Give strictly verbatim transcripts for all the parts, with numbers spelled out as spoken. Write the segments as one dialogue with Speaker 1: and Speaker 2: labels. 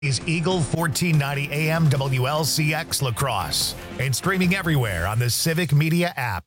Speaker 1: Is Eagle fourteen ninety A M W L C X La Crosse and streaming everywhere on the Civic Media app.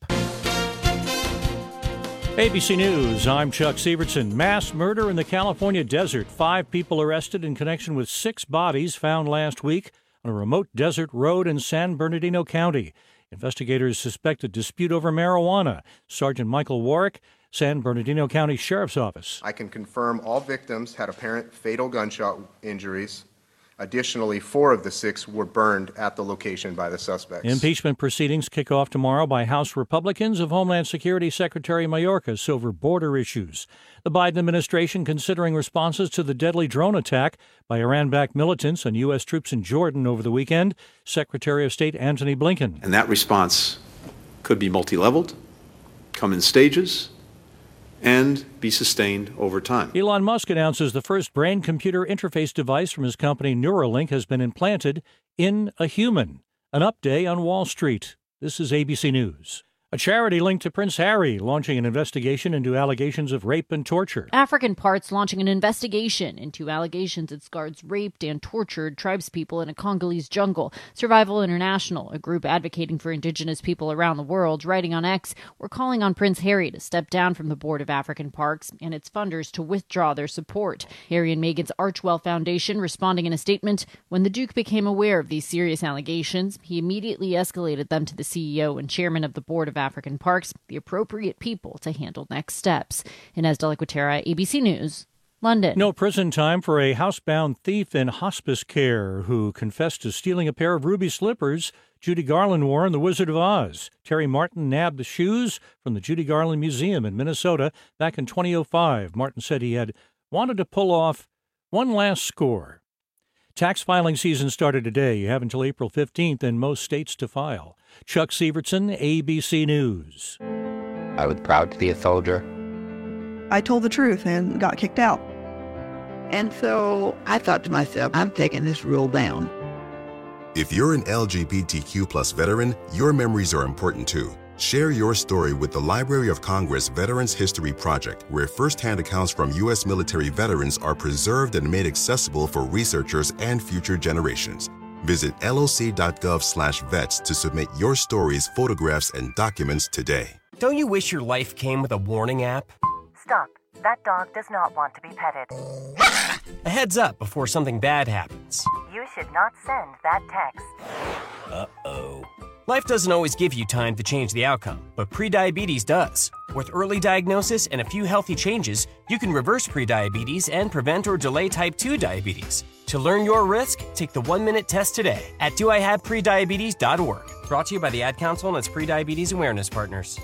Speaker 2: A B C News, I'm Chuck Sievertson. Mass murder in the California desert. Five people arrested in connection with six bodies found last week on a remote desert road in San Bernardino County. Investigators suspect a dispute over marijuana. Sergeant Michael Warwick, San Bernardino County Sheriff's Office.
Speaker 3: I can confirm all victims had apparent fatal gunshot injuries. Additionally, four of the six were burned at the location by the suspects.
Speaker 2: Impeachment proceedings kick off tomorrow by House Republicans of Homeland Security Secretary Mayorkas over border issues. The Biden administration considering responses to the deadly drone attack by Iran-backed militants on U S troops in Jordan over the weekend. Secretary of State Antony Blinken.
Speaker 4: And that response could be multi-leveled, come in stages, and be sustained over time.
Speaker 2: Elon Musk announces the first brain-computer interface device from his company Neuralink has been implanted in a human. An update on Wall Street. This is A B C News. A charity linked to Prince Harry launching an investigation into allegations of rape and torture.
Speaker 5: African Parts launching an investigation into allegations its guards raped and tortured tribespeople in a Congolese jungle. Survival International, a group advocating for indigenous people around the world, writing on X, we're calling on Prince Harry to step down from the board of African Parks and its funders to withdraw their support. Harry and Meghan's Archwell Foundation responding in a statement, when the Duke became aware of these serious allegations, he immediately escalated them to the C E O and chairman of the board of African Parks, the appropriate people to handle next steps. Inez de la Quatera, A B C News, London.
Speaker 2: No prison time for a housebound thief in hospice care who confessed to stealing a pair of ruby slippers Judy Garland wore in The Wizard of Oz. Terry Martin nabbed the shoes from the Judy Garland Museum in Minnesota back in twenty oh five. Martin said he had wanted to pull off one last score. Tax filing season started today. You have until April fifteenth in most states to file. Chuck Sievertson, A B C News.
Speaker 6: I was proud to be a soldier.
Speaker 7: I told the truth and got kicked out.
Speaker 8: And so I thought to myself, I'm taking this rule down.
Speaker 9: If you're an L G B T Q plus veteran, your memories are important too. Share your story with the Library of Congress Veterans History Project, where firsthand accounts from U S military veterans are preserved and made accessible for researchers and future generations. Visit loc.gov slash vets to submit your stories, photographs, and documents today.
Speaker 10: Don't you wish your life came with a warning app?
Speaker 11: Stop. That dog does not want to be petted.
Speaker 10: A heads up before something bad happens.
Speaker 11: You should not send that text.
Speaker 10: Uh-oh. Life doesn't always give you time to change the outcome, but prediabetes does. With early diagnosis and a few healthy changes, you can reverse prediabetes and prevent or delay type two diabetes. To learn your risk, take the one-minute test today at do I have prediabetes dot org. Brought to you by the Ad Council and its prediabetes awareness partners.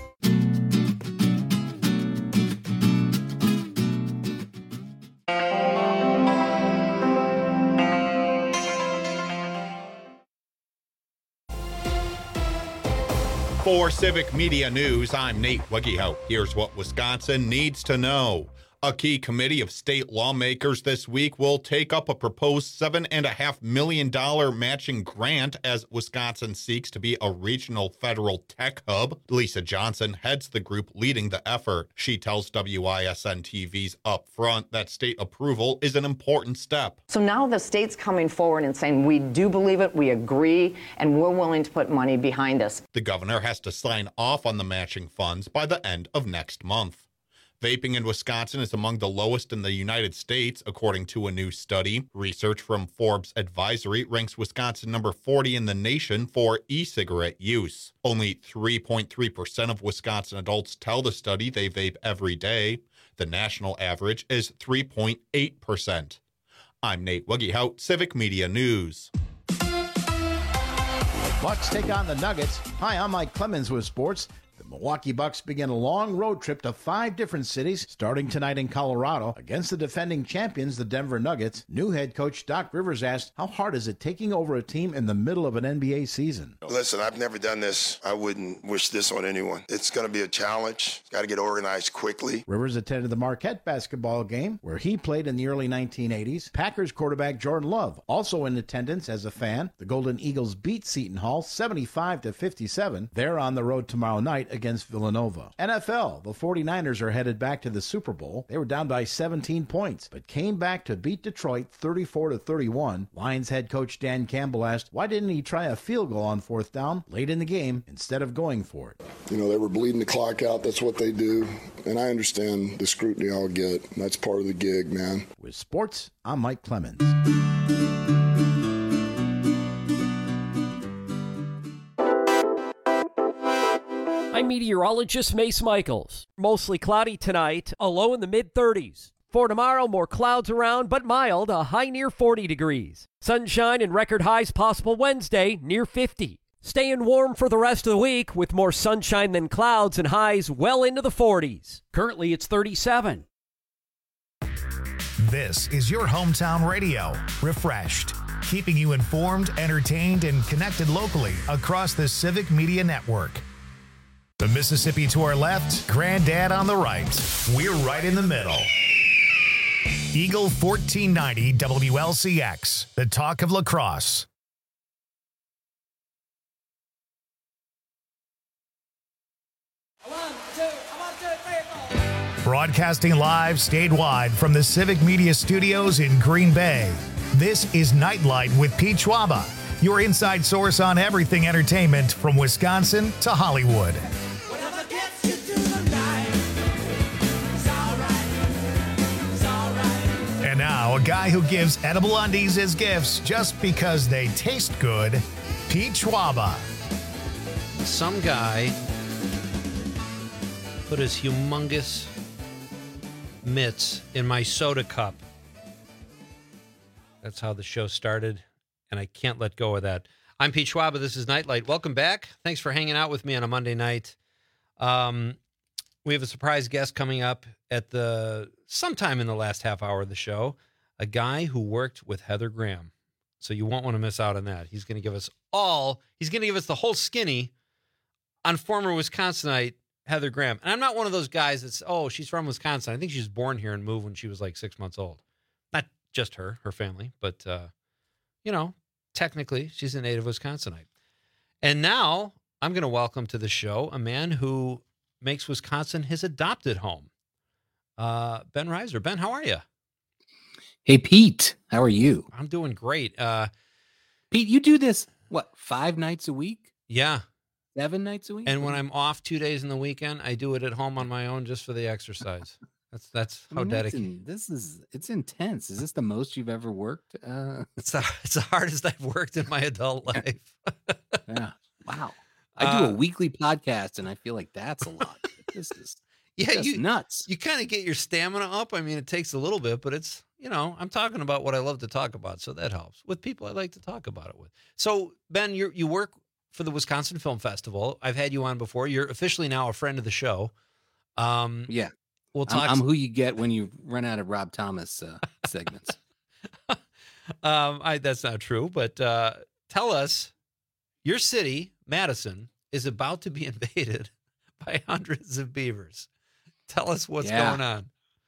Speaker 12: For Civic Media News, I'm Nate Wegehout. Here's what Wisconsin needs to know. A key committee of state lawmakers this week will take up a proposed seven point five million dollars matching grant as Wisconsin seeks to be a regional federal tech hub. Lisa Johnson heads the group leading the effort. She tells W I S N T V's Upfront that state approval is an important step.
Speaker 13: So now the state's coming forward and saying, we do believe it, we agree, and we're willing to put money behind us.
Speaker 12: The governor has to sign off on the matching funds by the end of next month. Vaping in Wisconsin is among the lowest in the United States, according to a new study. Research from Forbes Advisory ranks Wisconsin number forty in the nation for e-cigarette use. Only three point three percent of Wisconsin adults tell the study they vape every day. The national average is three point eight percent. I'm Nate Wegehout, Civic Media News.
Speaker 14: Bucks take on the Nuggets. Hi, I'm Mike Clemens with sports. The Milwaukee Bucks begin a long road trip to five different cities, starting tonight in Colorado. Against the defending champions, the Denver Nuggets, new head coach Doc Rivers asked, how hard is it taking over a team in the middle of an N B A season?
Speaker 15: Listen, I've never done this. I wouldn't wish this on anyone. It's going to be a challenge. Got to get organized quickly.
Speaker 14: Rivers attended the Marquette basketball game, where he played in the early nineteen eighties. Packers quarterback Jordan Love, also in attendance as a fan. The Golden Eagles beat Seton Hall seventy-five to fifty-seven. They're on the road tomorrow night against against Villanova. N F L, the 49ers are headed back to the Super Bowl. They were down by seventeen points, but came back to beat Detroit thirty-four to thirty-one. Lions head coach Dan Campbell asked, why didn't he try a field goal on fourth down late in the game instead of going for it?
Speaker 16: You know, they were bleeding the clock out. That's what they do. And I understand the scrutiny I'll get. That's part of the gig, man.
Speaker 14: With sports, I'm Mike Clemens.
Speaker 17: I'm meteorologist Mace Michaels. Mostly cloudy tonight, a low in the mid thirties. For tomorrow, more clouds around, but mild, a high near forty degrees. Sunshine and record highs possible Wednesday, near fifty. Staying warm for the rest of the week with more sunshine than clouds and highs well into the forties. Currently, it's thirty-seven.
Speaker 1: This is your hometown radio, Refreshed, keeping you informed, entertained, and connected locally across the Civic Media Network. The Mississippi to our left, Granddad on the right. We're right in the middle. Eagle fourteen ninety W L C X, the talk of La Crosse. Broadcasting live statewide from the Civic Media Studios in Green Bay. This is Nightlight with Pete Schwaba, your inside source on everything entertainment from Wisconsin to Hollywood. And now, a guy who gives edible undies as gifts just because they taste good, Pete Schwaba.
Speaker 18: Some guy put his humongous mitts in my soda cup. That's how the show started, and I can't let go of that. I'm Pete Schwaba. This is Nightlight. Welcome back. Thanks for hanging out with me on a Monday night. Um, we have a surprise guest coming up at the sometime in the last half hour of the show, a guy who worked with Heather Graham. So you won't want to miss out on that. He's going to give us all, he's going to give us the whole skinny on former Wisconsinite Heather Graham. And I'm not one of those guys that's, oh, she's from Wisconsin. I think she was born here and moved when she was like six months old. Not just her, her family, but, uh, you know, technically she's a native Wisconsinite. And now I'm going to welcome to the show a man who makes Wisconsin his adopted home. Uh, Ben Reiser. Ben, how are you?
Speaker 19: Hey, Pete. How are you?
Speaker 18: I'm doing great. Uh,
Speaker 19: Pete, you do this, what, five nights a week?
Speaker 18: Yeah.
Speaker 19: Seven nights a week?
Speaker 18: And when I'm off two days in the weekend, I do it at home on my own just for the exercise. That's that's
Speaker 19: I
Speaker 18: how
Speaker 19: mean, that's
Speaker 18: dedicated.
Speaker 19: in, this is, it's intense. Is this the most you've ever worked? Uh,
Speaker 18: it's, the, it's the hardest I've worked in my adult life.
Speaker 19: Yeah. Wow. I do
Speaker 18: Uh,
Speaker 19: a weekly podcast, and I feel like that's a lot. This is
Speaker 18: Yeah,
Speaker 19: just
Speaker 18: you
Speaker 19: nuts.
Speaker 18: You kind of get your stamina up. I mean, it takes a little bit, but it's, you know, I'm talking about what I love to talk about, so that helps with people I like to talk about it with. So, Ben, you you work for the Wisconsin Film Festival. I've had you on before. You're officially now a friend of the show. Um,
Speaker 19: Yeah.
Speaker 18: we'll
Speaker 19: I'm,
Speaker 18: talk.
Speaker 19: I'm who you get when you run out of Rob Thomas uh, segments.
Speaker 18: um, I, that's not true, but uh, tell us, your city, Madison, is about to be invaded by hundreds of beavers. Tell us what's
Speaker 19: Yeah.
Speaker 18: going on.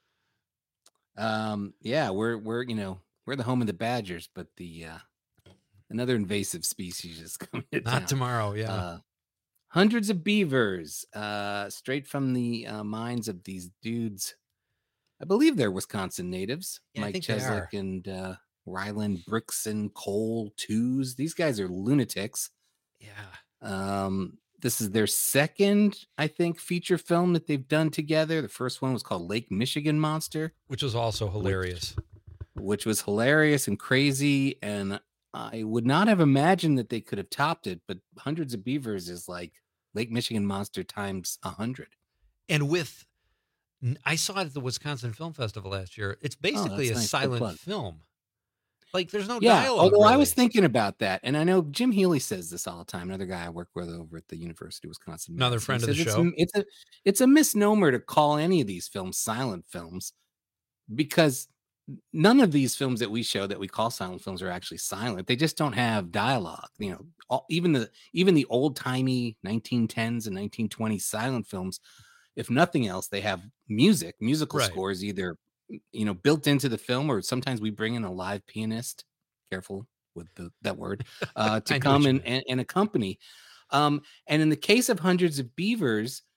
Speaker 19: Um, yeah, we're we're you know we're the home of the badgers, but the uh, another invasive species is coming to
Speaker 18: Not
Speaker 19: town.
Speaker 18: tomorrow, yeah.
Speaker 19: Uh, hundreds of beavers, uh, straight from the uh, minds of these dudes. I believe they're Wisconsin natives.
Speaker 18: Yeah, I
Speaker 19: Mike
Speaker 18: think they are.
Speaker 19: Cheslick and uh, Ryland Brickson, Cole Twos. These guys are lunatics.
Speaker 18: Yeah.
Speaker 19: Um, this is their second, I think, feature film that they've done together. The first one was called Lake Michigan Monster,
Speaker 18: Which was also hilarious.
Speaker 19: which was hilarious and crazy. And I would not have imagined that they could have topped it, but Hundreds of Beavers is like Lake Michigan Monster times a hundred.
Speaker 18: And with, I saw it at the Wisconsin Film Festival last year. It's basically
Speaker 19: Oh, that's
Speaker 18: a
Speaker 19: nice. Good
Speaker 18: silent
Speaker 19: plug.
Speaker 18: film. Like, there's no
Speaker 19: Yeah,
Speaker 18: dialogue.
Speaker 19: although I
Speaker 18: really.
Speaker 19: was thinking about that, and I know Jim Healy says this all the time. Another guy I work with over at the University of Wisconsin.
Speaker 18: Another
Speaker 19: Madison.
Speaker 18: friend
Speaker 19: He
Speaker 18: of the
Speaker 19: says
Speaker 18: show.
Speaker 19: It's, it's a it's a misnomer to call any of these films silent films, because none of these films that we show that we call silent films are actually silent. They just don't have dialogue. You know, all, even the even the old timey nineteen tens and nineteen twenties silent films, if nothing else, they have music, musical
Speaker 18: Right.
Speaker 19: scores either you know built into the film, or sometimes we bring in a live pianist. Careful with the, that word, uh,
Speaker 18: I
Speaker 19: to
Speaker 18: know
Speaker 19: come
Speaker 18: what you
Speaker 19: and, and, and accompany. Um, and in the case of Hundreds of Beavers,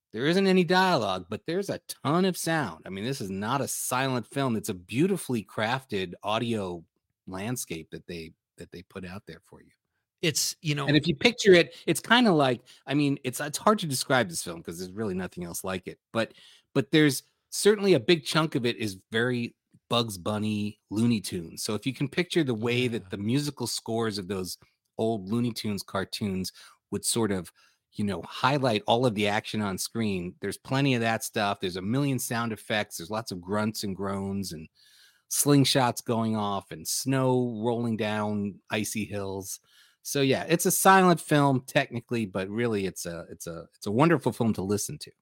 Speaker 19: There isn't any dialogue, but there's a ton of sound. I mean, this is not a silent film. It's a beautifully crafted audio landscape that they that they put out there for you.
Speaker 18: It's, you know,
Speaker 19: And if you picture it, it's kind of like, I mean, it's it's hard to describe this film because there's really nothing else like it. But but there's certainly a big chunk of it is very Bugs Bunny, Looney Tunes. So if you can picture the way
Speaker 18: Yeah.
Speaker 19: that the musical scores of those old Looney Tunes cartoons would sort of, you know, highlight all of the action on screen, there's plenty of that stuff. There's a million sound effects. There's lots of grunts and groans and slingshots going off and snow rolling down icy hills. So yeah, it's a silent film technically, but really it's a it's a it's a wonderful film to listen to.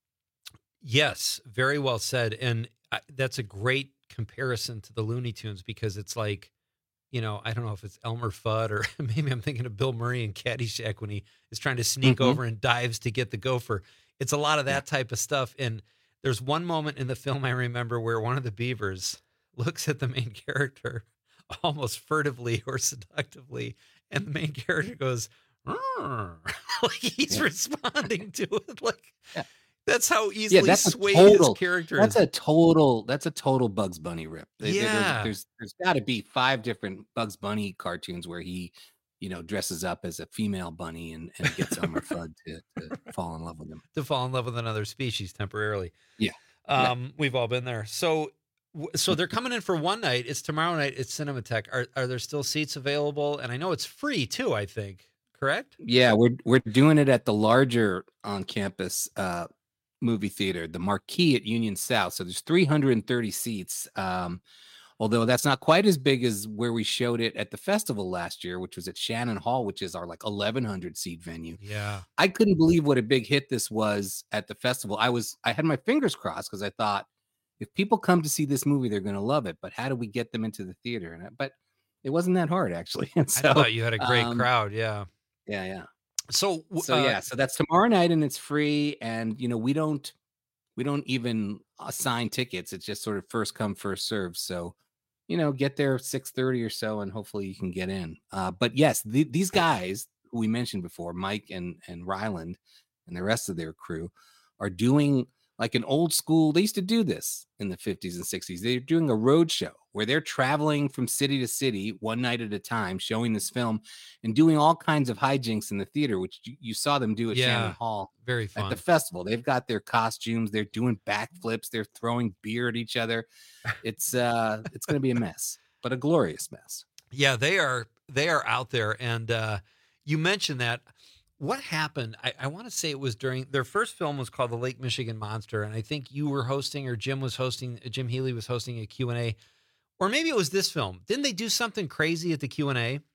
Speaker 18: Yes, very well said. And I, that's a great comparison to the Looney Tunes because it's like, you know, I don't know if it's Elmer Fudd or maybe I'm thinking of Bill Murray in Caddyshack when he is trying to sneak
Speaker 19: Mhm.
Speaker 18: over and dives to get the gopher. It's a lot of that type of stuff. And there's one moment in the film I remember where one of the beavers looks at the main character almost furtively or seductively, and the main character goes, "Arr." Like he's
Speaker 19: Yeah.
Speaker 18: responding to it. Like
Speaker 19: Yeah.
Speaker 18: that's how
Speaker 19: Yeah,
Speaker 18: easily
Speaker 19: that's a
Speaker 18: swayed
Speaker 19: total
Speaker 18: his character
Speaker 19: that's
Speaker 18: is.
Speaker 19: a total that's a total Bugs Bunny rip. There- there-
Speaker 18: Yeah.
Speaker 19: There's there's, there's got to be five different Bugs Bunny cartoons where he, you know, dresses up as a female bunny and, and gets Elmer Fudd to, to fall in love with him.
Speaker 18: To fall in love with another species temporarily.
Speaker 19: Yeah. Yeah.
Speaker 18: Um, we've all been there. So, w- so they're coming in for one night. It's tomorrow night. It's Cinematheque. Are are there still seats available? And I know it's free too. I think correct.
Speaker 19: Yeah, we're we're doing it at the larger on campus uh, movie theater, the Marquee at Union South. So there's three hundred thirty seats. Um, although that's not quite as big as where we showed it at the festival last year, which was at Shannon Hall, which is our like eleven hundred seat venue.
Speaker 18: Yeah.
Speaker 19: I couldn't believe what a big hit this was at the festival. I was I had my fingers crossed because I thought if people come to see this movie, they're going to love it. But how do we get them into the theater? And I, but it wasn't that hard actually. And so,
Speaker 18: I thought you had a great
Speaker 19: um,
Speaker 18: crowd. Yeah.
Speaker 19: Yeah, yeah.
Speaker 18: So, w-
Speaker 19: So
Speaker 18: uh,
Speaker 19: yeah, so that's tomorrow night and it's free. And you know, we don't we don't even assign tickets. It's just sort of first come, first serve. So, you know, get there six thirty or so, and hopefully you can get in. Uh, but yes, the, these guys who we mentioned before, Mike and and Ryland and the rest of their crew, are doing like an old school. They used to do this in the fifties and sixties. They're doing a road show where they're traveling from city to city one night at a time, showing this film and doing all kinds of hijinks in the theater, which you, you saw them do at
Speaker 18: Yeah,
Speaker 19: Shannon Hall
Speaker 18: very
Speaker 19: at
Speaker 18: fun.
Speaker 19: the festival. They've got their costumes, they're doing backflips, they're throwing beer at each other. It's uh it's gonna be a mess, but a glorious mess.
Speaker 18: Yeah, they are they are out there. And uh, you mentioned that. What happened? I, I want to say it was during their first film was called The Lake Michigan Monster, and I think you were hosting, or Jim was hosting. Jim Healy was hosting a Q and A, or maybe it was this film. Didn't they do something crazy at the Q and A?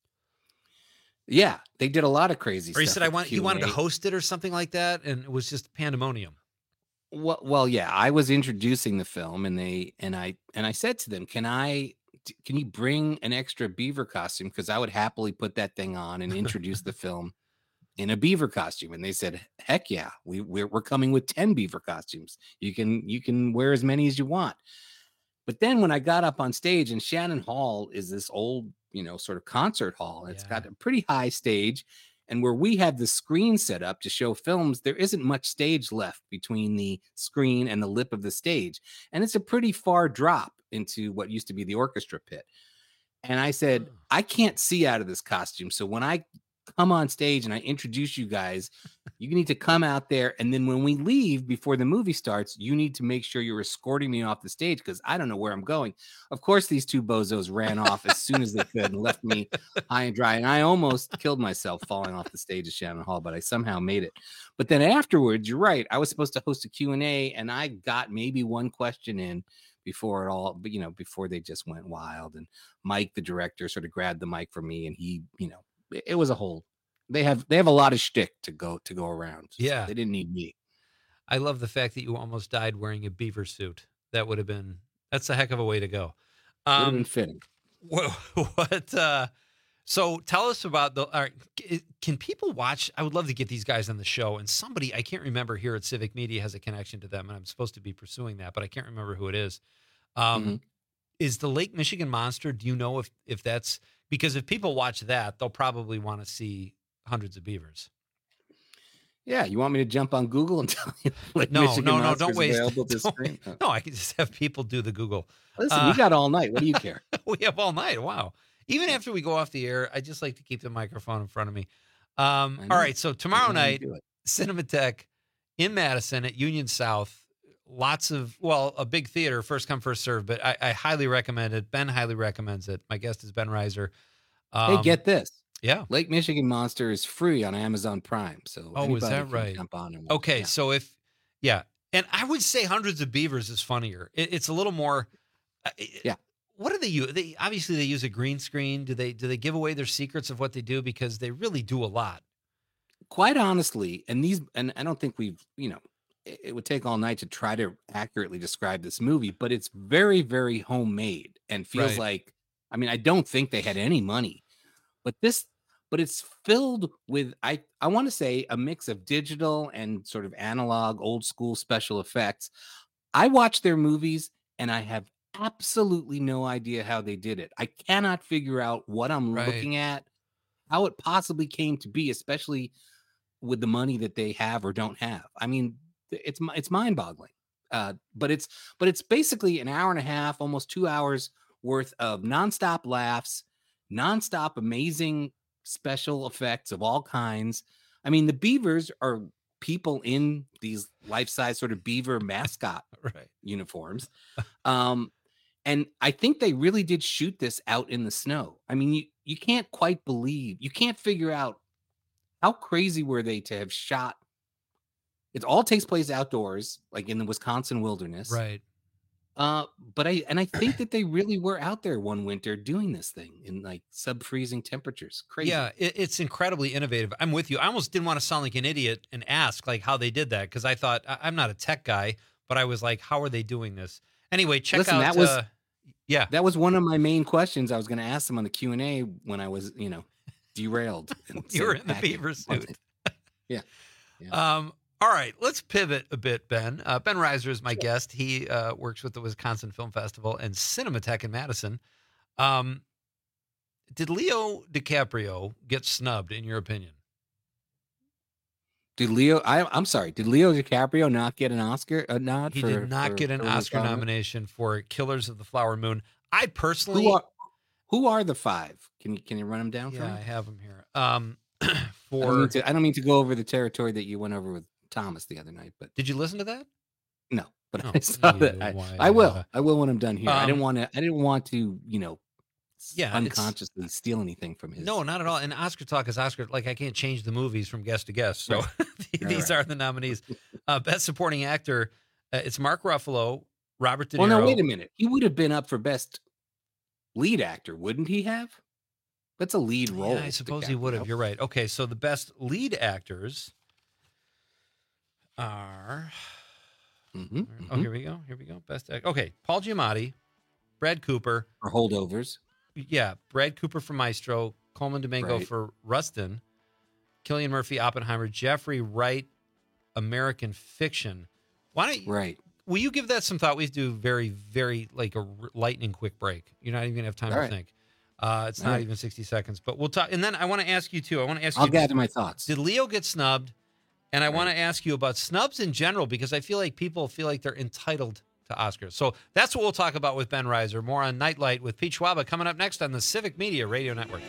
Speaker 19: Yeah, they did a lot of crazy
Speaker 18: Or he
Speaker 19: stuff.
Speaker 18: said I
Speaker 19: at
Speaker 18: want he wanted to
Speaker 19: Q and A.
Speaker 18: host it or something like that, and it was just pandemonium.
Speaker 19: Well, well, yeah, I was introducing the film, and they and I and I said to them, "Can I? t- Can you bring an extra beaver costume? Because I would happily put that thing on and introduce the film in a beaver costume." And they said, "Heck yeah, we we're, we're coming with ten beaver costumes. You can you can wear as many as you want." But then when I got up on stage, and Shannon Hall is this old, you know, sort of concert hall, and it's got a pretty high stage. And where we have the screen set up to show films, there isn't much stage left between the screen and the lip of the stage. And it's a pretty far drop into what used to be the orchestra pit. And I said, I can't see out of this costume. So when I come on stage and I introduce you guys, you need to come out there. And then when we leave before the movie starts, you need to make sure you're escorting me off the stage because I don't know where I'm going. Of course, these two bozos ran off as soon as they could and left me high and dry. And I almost killed myself falling off the stage at Shannon Hall, but I somehow made it. But then afterwards, you're right. I was supposed to host a Q and A, and I got maybe one question in before it all, but you know, before they just went wild. And Mike, the director, sort of grabbed the mic from me, and he, you know, it, it was a whole. They have they have a lot of shtick to go to go around. So
Speaker 18: Yeah.
Speaker 19: they didn't need me.
Speaker 18: I love the fact that you almost died wearing a beaver suit. That would have been that's a heck of a way to go.
Speaker 19: Would have
Speaker 18: Um,
Speaker 19: been fitting.
Speaker 18: What, what uh so tell us about the all right, c- can people watch? I would love to get these guys on the show, and somebody I can't remember here at Civic Media has a connection to them, and I'm supposed to be pursuing that, but I can't remember who it is. Um
Speaker 19: Mhm.
Speaker 18: Is the Lake Michigan Monster, do you know if if that's because if people watch that, they'll probably want to see hundreds of beavers.
Speaker 19: Yeah, you want me to jump on Google and tell you like
Speaker 18: No,
Speaker 19: Michigan
Speaker 18: no, no,
Speaker 19: Monsters
Speaker 18: don't waste.
Speaker 19: available this
Speaker 18: don't
Speaker 19: spring?
Speaker 18: waste- No, I can just have people do the Google.
Speaker 19: Listen,
Speaker 18: Uh,
Speaker 19: we got all night. What do you care?
Speaker 18: we have all night. Wow. Even after we go off the air, I just like to keep the microphone in front of me. Um,
Speaker 19: I know.
Speaker 18: all right. So tomorrow
Speaker 19: I know you
Speaker 18: night,
Speaker 19: do it.
Speaker 18: Cinematheque in Madison at Union South. Lots of, well, a big theater, first come, first serve, but I, I highly recommend it. Ben highly recommends it. My guest is Ben Reiser. Um,
Speaker 19: Hey, get this.
Speaker 18: Yeah.
Speaker 19: Lake Michigan Monster is free on Amazon Prime. So
Speaker 18: Oh, is
Speaker 19: anybody
Speaker 18: that
Speaker 19: can
Speaker 18: right?
Speaker 19: Jump on and watch.
Speaker 18: Okay.
Speaker 19: Yeah.
Speaker 18: So if, yeah. And I would say Hundreds of Beavers is funnier. It, it's a little more, uh,
Speaker 19: Yeah.
Speaker 18: What do they use? They obviously they use a green screen. Do they do they give away their secrets of what they do, because they really do a lot?
Speaker 19: Quite honestly, and these, and I don't think we've, you know, it, it would take all night to try to accurately describe this movie, but it's very, very homemade and feels
Speaker 18: Right.
Speaker 19: like, I mean, I don't think they had any money, but this, but it's filled with, I, I want to say a mix of digital and sort of analog, old school special effects. I watch their movies and I have absolutely no idea how they did it. I cannot figure out what I'm
Speaker 18: Right.
Speaker 19: looking at, how it possibly came to be, especially with the money that they have or don't have. I mean, it's mi- it's mind-boggling. Uh, but it's but it's basically an hour and a half, almost two hours worth of nonstop laughs, nonstop amazing special effects of all kinds. I mean, the beavers are people in these life-size sort of beaver mascot
Speaker 18: Right.
Speaker 19: uniforms. Um, and I think they really did shoot this out in the snow. I mean, you, you can't quite believe, you can't figure out how crazy were they to have shot. It all takes place outdoors, like in the Wisconsin wilderness.
Speaker 18: Right.
Speaker 19: Uh, but I, and I think that they really were out there one winter doing this thing in like sub-freezing temperatures. Crazy.
Speaker 18: Yeah, it, it's incredibly innovative. I'm with you. I almost didn't want to sound like an idiot and ask like how they did that, because I thought I, I'm not a tech guy, but I was like, how are they doing this? Anyway, check
Speaker 19: Listen,
Speaker 18: out.
Speaker 19: that was-
Speaker 18: uh, yeah,
Speaker 19: That was one of my main questions I was going to ask them on the Q and A when I was, you know, derailed. and
Speaker 18: you were
Speaker 19: said,
Speaker 18: in the
Speaker 19: "Pack it."
Speaker 18: beaver suit.
Speaker 19: Yeah.
Speaker 18: Um, all right, let's pivot a bit, Ben. Uh, Ben Reiser is my guest. He uh, works with the Wisconsin Film Festival and Cinematheque in Madison. Um, did Leo DiCaprio get snubbed, in your opinion?
Speaker 19: Did Leo? I, I'm sorry. Did Leo DiCaprio not get an Oscar a nod?
Speaker 18: He
Speaker 19: for,
Speaker 18: did not
Speaker 19: for
Speaker 18: get an
Speaker 19: Killers of the
Speaker 18: Oscar
Speaker 19: Flower Moon?
Speaker 18: nomination for Killers of the Flower Moon. I personally,
Speaker 19: Who are who are the five? Can you can you run them down for
Speaker 18: yeah,
Speaker 19: me?
Speaker 18: I have him here. Um,
Speaker 19: I don't,
Speaker 18: for
Speaker 19: mean to, I don't mean to go over the territory that you went over with Thomas the other night, but
Speaker 18: did you listen to that?
Speaker 19: no. But
Speaker 18: Oh,
Speaker 19: I saw that.
Speaker 18: you-
Speaker 19: I,
Speaker 18: why,
Speaker 19: I will.
Speaker 18: uh,
Speaker 19: I will when I'm done here. I didn't
Speaker 18: um,
Speaker 19: want to. I didn't want to. You know, s-
Speaker 18: Yeah, it's-
Speaker 19: unconsciously steal anything from his.
Speaker 18: No, not at all. And Oscar talk is Oscar. Like, I can't change the movies from guest to guest. So these
Speaker 19: right.
Speaker 18: are the nominees. Uh, Best Supporting Actor, uh, it's Mark Ruffalo, Robert De Niro.
Speaker 19: Well, no, wait a minute. He would have been up for best lead actor, wouldn't he have? That's a lead role.
Speaker 18: Yeah, I suppose he would have. You're right. Okay, so the best lead actors are.
Speaker 19: Mm-hmm,
Speaker 18: Oh, here we go. Here we go. Best act. Okay, Paul Giamatti, Brad Cooper.
Speaker 19: For holdovers.
Speaker 18: Yeah, Brad Cooper for Maestro, Coleman Domingo
Speaker 19: Right.
Speaker 18: for Rustin, Cillian Murphy, Oppenheimer, Jeffrey Wright, American Fiction. Why don't you,
Speaker 19: Right.
Speaker 18: will you give that some thought? We do very, very like a r- lightning quick break. You're not even gonna have time
Speaker 19: All
Speaker 18: to
Speaker 19: right.
Speaker 18: think. Uh, it's
Speaker 19: All
Speaker 18: not
Speaker 19: right.
Speaker 18: even sixty seconds, but we'll talk. And then I want to ask you too. I want to ask
Speaker 19: I'll
Speaker 18: you.
Speaker 19: gather my thoughts.
Speaker 18: Did Leo get snubbed? And I want to ask you about snubs in general, because I feel like people feel like they're entitled to Oscars. So that's what we'll talk about with Ben Reiser. More on Nightlight with Pete Schwaba coming up next on the Civic Media Radio Network.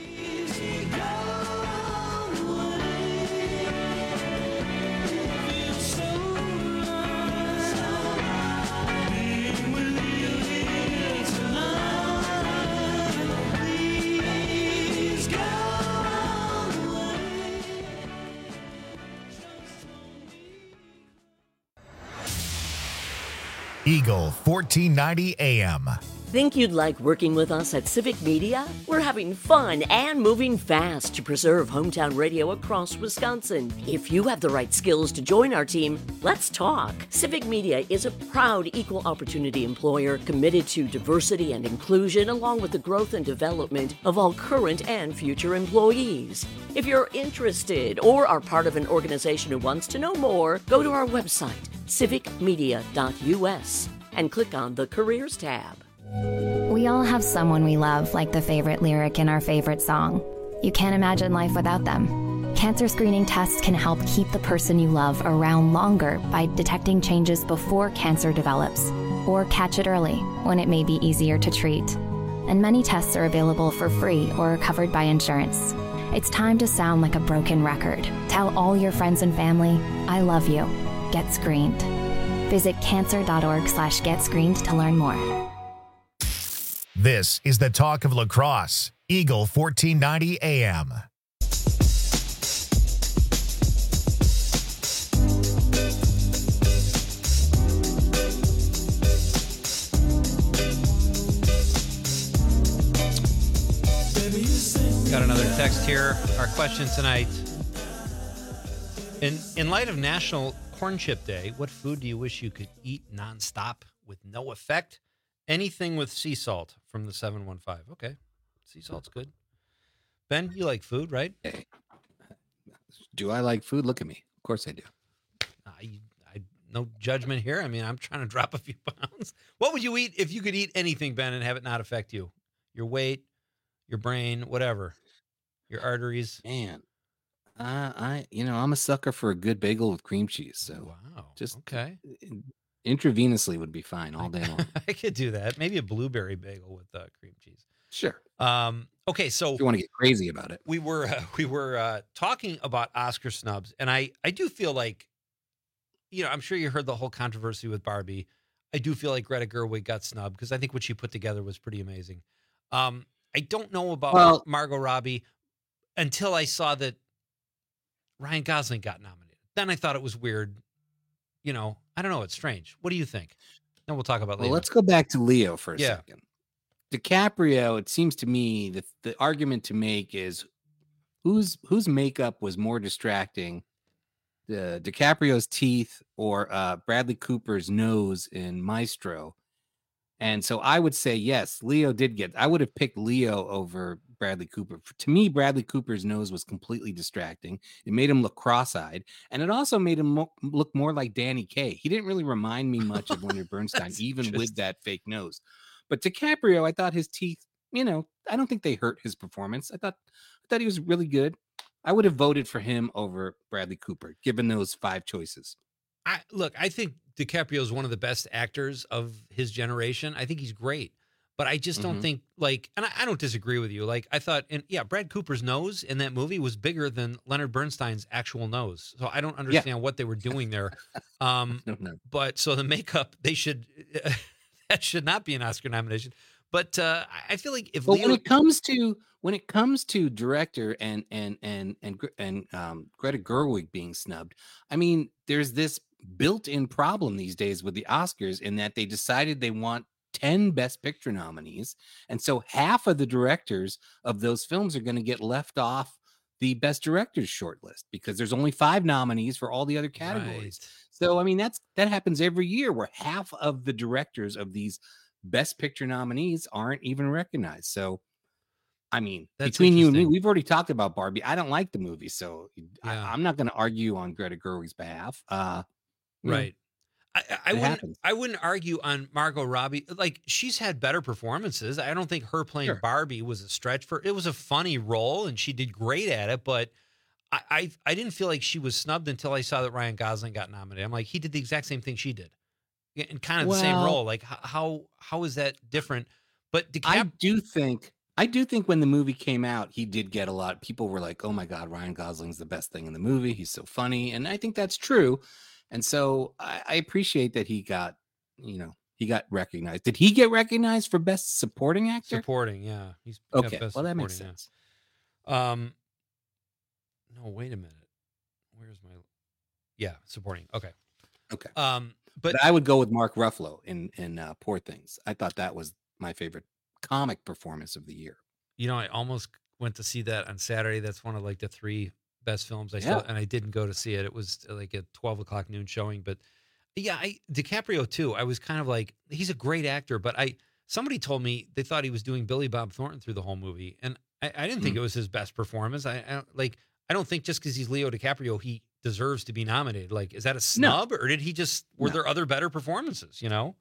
Speaker 1: Eagle fourteen ninety A M.
Speaker 20: Think you'd like working with us at Civic Media? We're having fun and moving fast to preserve hometown radio across Wisconsin. If you have the right skills to join our team, let's talk. Civic Media is a proud equal opportunity employer committed to diversity and inclusion, along with the growth and development of all current and future employees. If you're interested or are part of an organization who wants to know more, go to our website, civic media dot U S, and click on the Careers tab.
Speaker 21: We all have someone we love, like the favorite lyric in our favorite song. You can't imagine life without them. Cancer screening tests can help keep the person you love around longer by detecting changes before cancer develops, or catch it early when it may be easier to treat. And many tests are available for free or covered by insurance. It's time to sound like a broken record. Tell all your friends and family, I love you. Get screened. Visit cancer.org slash get screened to learn more.
Speaker 1: This is the talk of lacrosse. Eagle fourteen ninety A M.
Speaker 18: Got another text here. Our question tonight. In in light of National Corn Chip Day, what food do you wish you could eat nonstop with no effect? Anything with sea salt from the seven one five. Okay. Sea salt's good. Ben, you like food, right?
Speaker 19: Hey. Do I like food? Look at me. Of course I do.
Speaker 18: I, I no judgment here. I mean, I'm trying to drop a few pounds. What would you eat if you could eat anything, Ben, and have it not affect you? Your weight, your brain, whatever. Your arteries.
Speaker 19: Man, uh, I you know I'm a sucker for a good bagel with cream cheese. So
Speaker 18: wow,
Speaker 19: just
Speaker 18: okay.
Speaker 19: Intravenously would be fine all day long.
Speaker 18: I could do that. Maybe a blueberry bagel with uh, cream cheese.
Speaker 19: Sure.
Speaker 18: Um. Okay. So
Speaker 19: if you want to get crazy about it,
Speaker 18: we were uh, we were uh, talking about Oscar snubs, and I I do feel like, you know, I'm sure you heard the whole controversy with Barbie. I do feel like Greta Gerwig got snubbed because I think what she put together was pretty amazing. Um. I don't know about well, Margot Robbie until I saw that Ryan Gosling got nominated. Then I thought it was weird. You know, I don't know. It's strange. What do you think? Then we'll talk about
Speaker 19: well,
Speaker 18: Leo.
Speaker 19: Let's go back to Leo for a
Speaker 18: yeah.
Speaker 19: second. DiCaprio, it seems to me that the argument to make is whose whose makeup was more distracting, the DiCaprio's teeth or uh, Bradley Cooper's nose in Maestro. And so I would say, yes, Leo did get, I would have picked Leo over Bradley Cooper. To me, Bradley Cooper's nose was completely distracting. It made him look cross-eyed. And it also made him mo- look more like Danny Kaye. He didn't really remind me much of Leonard Bernstein, even with that fake nose. But DiCaprio, I thought his teeth, you know, I don't think they hurt his performance. I thought, I thought he was really good. I would have voted for him over Bradley Cooper, given those five choices.
Speaker 18: I look, I think DiCaprio is one of the best actors of his generation. I think he's great, but I just don't mm-hmm. think like, and I, I don't disagree with you. Like I thought, and yeah, Brad Cooper's nose in that movie was bigger than Leonard Bernstein's actual nose. So I don't understand yeah. what they were doing there. Um, no, no. But so the makeup, they should, uh, that should not be an Oscar nomination. But uh, I feel like if
Speaker 19: but
Speaker 18: Leo-
Speaker 19: when it comes to when it comes to director and and and and and um, Greta Gerwig being snubbed, I mean, there's this built-in problem these days with the Oscars in that they decided they want ten Best Picture nominees, and so half of the directors of those films are going to get left off the Best Directors shortlist because there's only five nominees for all the other categories. Right. So I mean, that's that happens every year where half of the directors of these Best Picture nominees aren't even recognized. So, I mean, that's between you and me, we've already talked about Barbie. I don't like the movie, so yeah. I, I'm not going to argue on Greta Gerwig's behalf. Uh,
Speaker 18: right. I, I wouldn't. Happens. I wouldn't argue on Margot Robbie. Like she's had better performances. I don't think her playing sure. Barbie was a stretch for. It was a funny role, and she did great at it. But I, I, I didn't feel like she was snubbed until I saw that Ryan Gosling got nominated. I'm like, he did the exact same thing she did. In kind of well, the same role, like how how is that different? But DiCap-
Speaker 19: I do think I do think when the movie came out, he did get a lot. People were like, "Oh my God, Ryan Gosling's the best thing in the movie. He's so funny," and I think that's true. And so I, I appreciate that he got, you know, he got recognized. Did he get recognized for Best Supporting Actor?
Speaker 18: Supporting, yeah. He's
Speaker 19: okay. Well, that makes sense.
Speaker 18: Yeah. Um, no, wait a minute. Where's my? Yeah, supporting. Okay.
Speaker 19: Okay.
Speaker 18: Um. But,
Speaker 19: but I would go with Mark Ruffalo in in uh, Poor Things. I thought that was my favorite comic performance of the year.
Speaker 18: You know, I almost went to see that on Saturday. That's one of like the three best films I
Speaker 19: yeah.
Speaker 18: saw, and I didn't go to see it. It was like a twelve o'clock noon showing. But yeah, I, DiCaprio too. I was kind of like, he's a great actor, but I somebody told me they thought he was doing Billy Bob Thornton through the whole movie, and I, I didn't mm. think it was his best performance. I, I like. I don't think just because he's Leo DiCaprio, he deserves to be nominated. Like, is that a snub no. or did he just, were no. there other better performances, you know?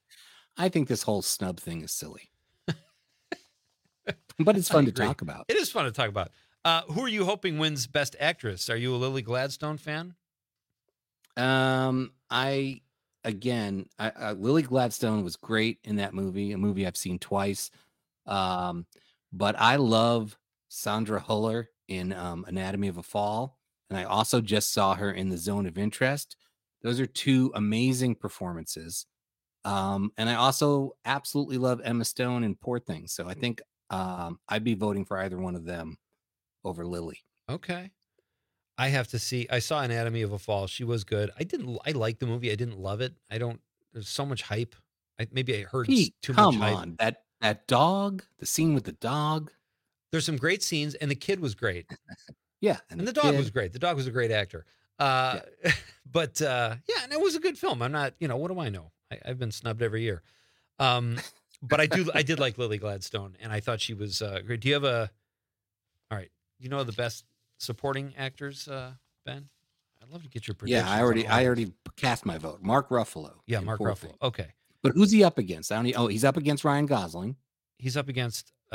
Speaker 19: I think this whole snub thing is silly, but it's fun to talk about.
Speaker 18: It is fun to talk about. Uh, who are you hoping wins Best Actress? Are you a Lily Gladstone fan?
Speaker 19: Um, I again, I, I, Lily Gladstone was great in that movie, a movie I've seen twice. Um, but I love Sandra Huller in um, Anatomy of a Fall, and I also just saw her in The Zone of Interest. Those are two amazing performances. Um, and I also absolutely love Emma Stone in Poor Things. So I think um, I'd be voting for either one of them over Lily.
Speaker 18: Okay. I have to see. I saw Anatomy of a Fall. She was good. I didn't. I liked the movie. I didn't love it. I don't. There's so much hype. I, maybe I heard
Speaker 19: Pete,
Speaker 18: too
Speaker 19: come
Speaker 18: much hype.
Speaker 19: on, that that dog. The scene with the dog.
Speaker 18: There's some great scenes, and the kid was great.
Speaker 19: Yeah,
Speaker 18: and, and the, the dog kid. was great. The dog was a great actor. Uh, yeah. But uh, yeah, and it was a good film. I'm not. You know, what do I know? I, I've been snubbed every year. Um, but I do. I did like Lily Gladstone, and I thought she was uh, great. Do you have a? All right. You know the best supporting actors, uh, Ben? I'd love to get your predictions.
Speaker 19: Yeah, I already, I already cast my vote. Mark Ruffalo.
Speaker 18: Yeah, Mark Ruffalo. Thing. Okay,
Speaker 19: but who's he up against? I don't. Oh, he's up against Ryan Gosling.
Speaker 18: He's up against. Uh,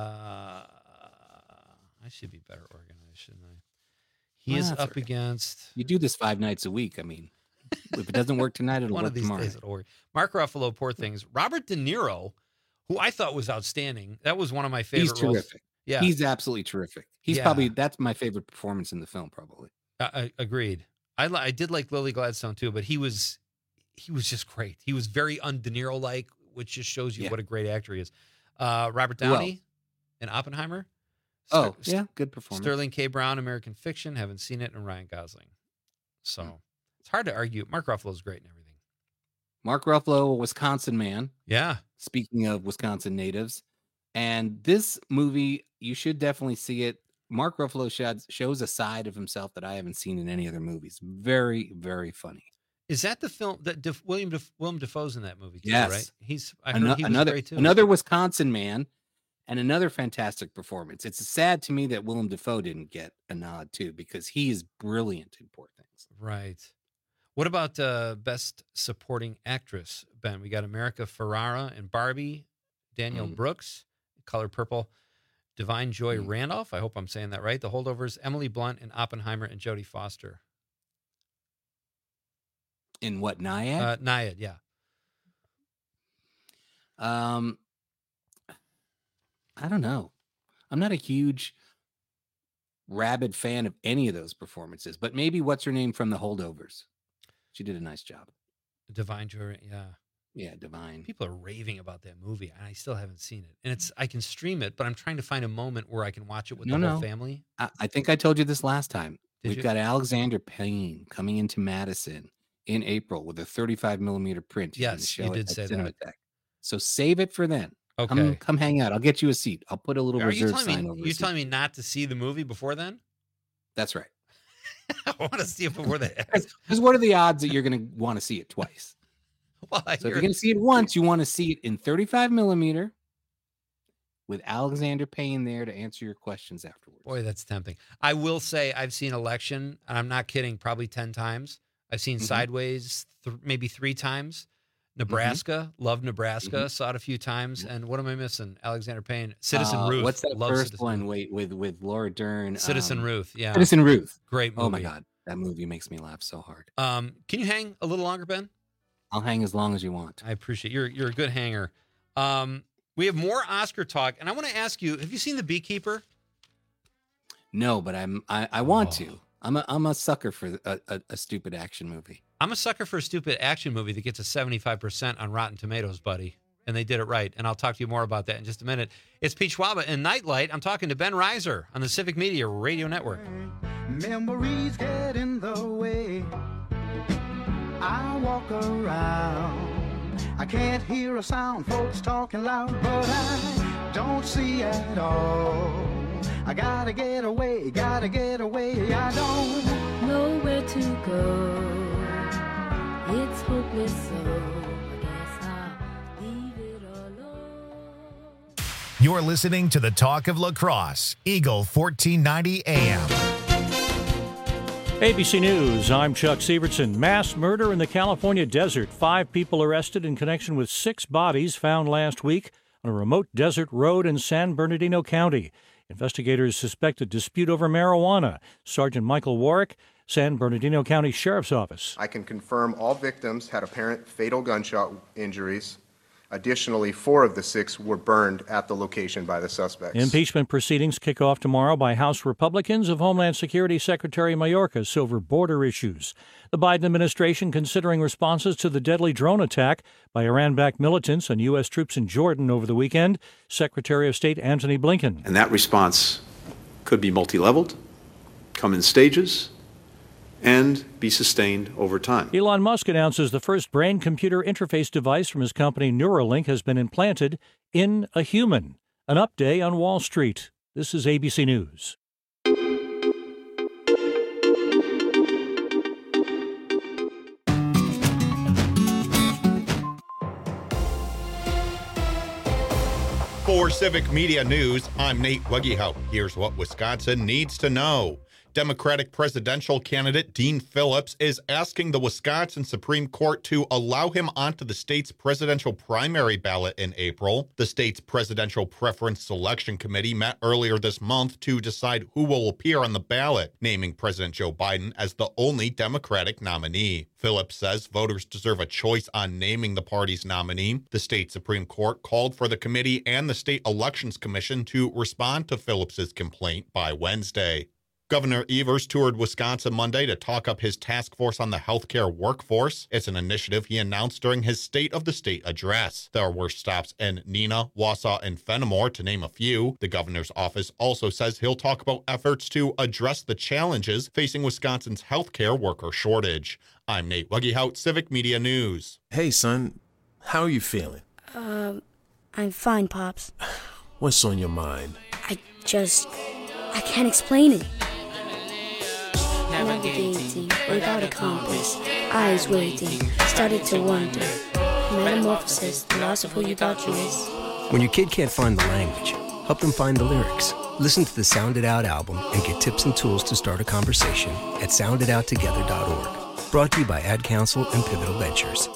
Speaker 18: I should be better organized, shouldn't I? He well, is up okay. against.
Speaker 19: You do this five nights a week. I mean, if it doesn't work tonight, it'll
Speaker 18: one
Speaker 19: work
Speaker 18: of these
Speaker 19: tomorrow.
Speaker 18: days. It'll work. Mark Ruffalo, Poor Things. Robert De Niro, who I thought was outstanding. That was one of my favorite.
Speaker 19: He's terrific.
Speaker 18: Roles. Yeah,
Speaker 19: he's absolutely terrific. He's yeah. probably that's my favorite performance in the film. Probably.
Speaker 18: Uh, I agreed. I I did like Lily Gladstone too, but he was he was just great. He was very un De Niro like, which just shows you yeah. what a great actor he is. Uh, Robert Downey in Oppenheimer.
Speaker 19: Oh St- yeah, good performance.
Speaker 18: Sterling K. Brown, American Fiction. Haven't seen it, and Ryan Gosling. So hmm. it's hard to argue. Mark Ruffalo's great and everything.
Speaker 19: Mark Ruffalo, a Wisconsin man.
Speaker 18: Yeah.
Speaker 19: Speaking of Wisconsin natives. And this movie, you should definitely see it. Mark Ruffalo shows, shows a side of himself that I haven't seen in any other movies. Very, very funny.
Speaker 18: Is that the film that Def, William Def, William Dafoe's in that movie? Too,
Speaker 19: yes,
Speaker 18: right. He's I
Speaker 19: An-
Speaker 18: heard he was
Speaker 19: another
Speaker 18: great too.
Speaker 19: another Wisconsin man, and another fantastic performance. It's sad to me that Willem Dafoe didn't get a nod too, because he is brilliant in Poor Things.
Speaker 18: Right. What about uh, Best Supporting Actress, Ben? We got America Ferrara and Barbie, Danielle mm. Brooks. Color Purple, Divine Joy mm. Randolph. I hope I'm saying that right. The Holdovers, Emily Blunt in Oppenheimer, and Jodie Foster.
Speaker 19: In what, Naiad?
Speaker 18: Uh, Naiad, yeah.
Speaker 19: Um, I don't know. I'm not a huge rabid fan of any of those performances, but maybe what's her name from The Holdovers? She did a nice job.
Speaker 18: Divine Joy, yeah.
Speaker 19: Yeah, Divine.
Speaker 18: People are raving about that movie, and I still haven't seen it. And it's I can stream it, but I'm trying to find a moment where I can watch it with
Speaker 19: no,
Speaker 18: the whole
Speaker 19: no.
Speaker 18: family.
Speaker 19: I, I think I told you this last time.
Speaker 18: Did
Speaker 19: We've
Speaker 18: you?
Speaker 19: got Alexander Payne coming into Madison in April with a thirty-five millimeter print. He's
Speaker 18: yes,
Speaker 19: show
Speaker 18: you did
Speaker 19: at
Speaker 18: say
Speaker 19: Cinematech.
Speaker 18: that.
Speaker 19: So save it for then.
Speaker 18: Okay,
Speaker 19: come, come hang out. I'll get you a seat. I'll put a little
Speaker 18: are
Speaker 19: reserve
Speaker 18: you telling
Speaker 19: sign
Speaker 18: me,
Speaker 19: over.
Speaker 18: You're telling me not to see the movie before then?
Speaker 19: That's right.
Speaker 18: I want to see it before that.
Speaker 19: Because what are the odds that you're going to want to see it twice?
Speaker 18: Well,
Speaker 19: so if you're going to see it once, you want to see it in thirty-five millimeter with Alexander Payne there to answer your questions afterwards.
Speaker 18: Boy, that's tempting. I will say I've seen Election, and I'm not kidding, probably ten times. I've seen mm-hmm. Sideways th- maybe three times. Nebraska, mm-hmm. love Nebraska, mm-hmm. saw it a few times. Mm-hmm. And what am I missing? Alexander Payne, Citizen
Speaker 19: uh,
Speaker 18: Ruth.
Speaker 19: What's that
Speaker 18: love
Speaker 19: first
Speaker 18: Citizen
Speaker 19: one?
Speaker 18: Ruth.
Speaker 19: Wait, with with Laura Dern.
Speaker 18: Citizen
Speaker 19: um,
Speaker 18: Ruth, yeah.
Speaker 19: Citizen Ruth.
Speaker 18: Great movie.
Speaker 19: Oh my God, that movie makes me laugh so hard.
Speaker 18: Um, can you hang a little longer, Ben?
Speaker 19: I'll hang as long as you want.
Speaker 18: I appreciate you're you're a good hanger. Um, we have more Oscar talk, and I want to ask you: have you seen The Beekeeper?
Speaker 19: No, but I'm I, I want
Speaker 18: oh.
Speaker 19: to. I'm a I'm a sucker for a, a, a stupid action movie.
Speaker 18: I'm a sucker for a stupid action movie that gets a seventy-five percent on Rotten Tomatoes, buddy. And they did it right. And I'll talk to you more about that in just a minute. It's Pete Schwaba and Nightlight. I'm talking to Ben Reiser on the Civic Media Radio Network.
Speaker 3: Memories get in the way. I walk around. I can't hear a sound, folks talking loud, but I don't see at all. I gotta get away, gotta get away. I don't
Speaker 22: know where to go. It's hopeless, so I guess I'll leave it alone.
Speaker 1: You're listening to the Talk of Lacrosse, Eagle fourteen ninety A M.
Speaker 2: A B C News, I'm Chuck Sievertson. Mass murder in the California desert. Five people arrested in connection with six bodies found last week on a remote desert road in San Bernardino County. Investigators suspect a dispute over marijuana. Sergeant Michael Warwick, San Bernardino County Sheriff's Office.
Speaker 4: I can confirm all victims had apparent fatal gunshot injuries. Additionally, four of the six were burned at the location by the suspects.
Speaker 2: Impeachment proceedings kick off tomorrow by House Republicans of Homeland Security Secretary Mayorkas over border issues. The Biden administration considering responses to the deadly drone attack by Iran-backed militants on U S troops in Jordan over the weekend. Secretary of State Antony Blinken.
Speaker 5: And that response could be multi-leveled, come in stages, and be sustained over time.
Speaker 2: Elon Musk announces the first brain-computer interface device from his company Neuralink has been implanted in a human. An update on Wall Street. This is A B C News.
Speaker 12: For Civic Media News, I'm Nate Weggehout. Here's what Wisconsin needs to know. Democratic presidential candidate Dean Phillips is asking the Wisconsin Supreme Court to allow him onto the state's presidential primary ballot in April. The state's Presidential Preference Selection Committee met earlier this month to decide who will appear on the ballot, naming President Joe Biden as the only Democratic nominee. Phillips says voters deserve a choice on naming the party's nominee. The state Supreme Court called for the committee and the State Elections Commission to respond to Phillips's complaint by Wednesday. Governor Evers toured Wisconsin Monday to talk up his task force on the healthcare workforce. It's an initiative he announced during his State of the State address. There were stops in Neenah, Wausau, and Fenimore, to name a few. The governor's office also says he'll talk about efforts to address the challenges facing Wisconsin's healthcare worker shortage. I'm Nate Weggehout, Civic Media News.
Speaker 23: Hey, son. How are you feeling?
Speaker 24: Um, I'm fine, Pops.
Speaker 23: What's on your mind?
Speaker 24: I just... I can't explain it. Navigating without a compass, eyes waiting, started to wonder. Metamorphosis, the loss of who you thought you was.
Speaker 25: When your kid can't find the language, help them find the lyrics. Listen to the Sound It Out album and get tips and tools to start a conversation at sound it out together dot org. Brought to you by Ad Council and Pivotal Ventures.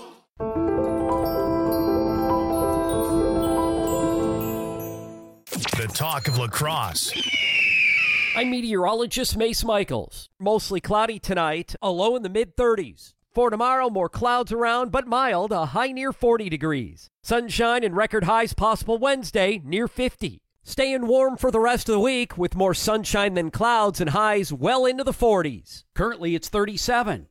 Speaker 1: The talk of lacrosse.
Speaker 17: I'm meteorologist Mace Michaels. Mostly cloudy tonight, a low in the mid thirties. For tomorrow, more clouds around, but mild, a high near forty degrees. Sunshine and record highs possible Wednesday, near fifty. Staying warm for the rest of the week with more sunshine than clouds and highs well into the forties. Currently, it's thirty-seven.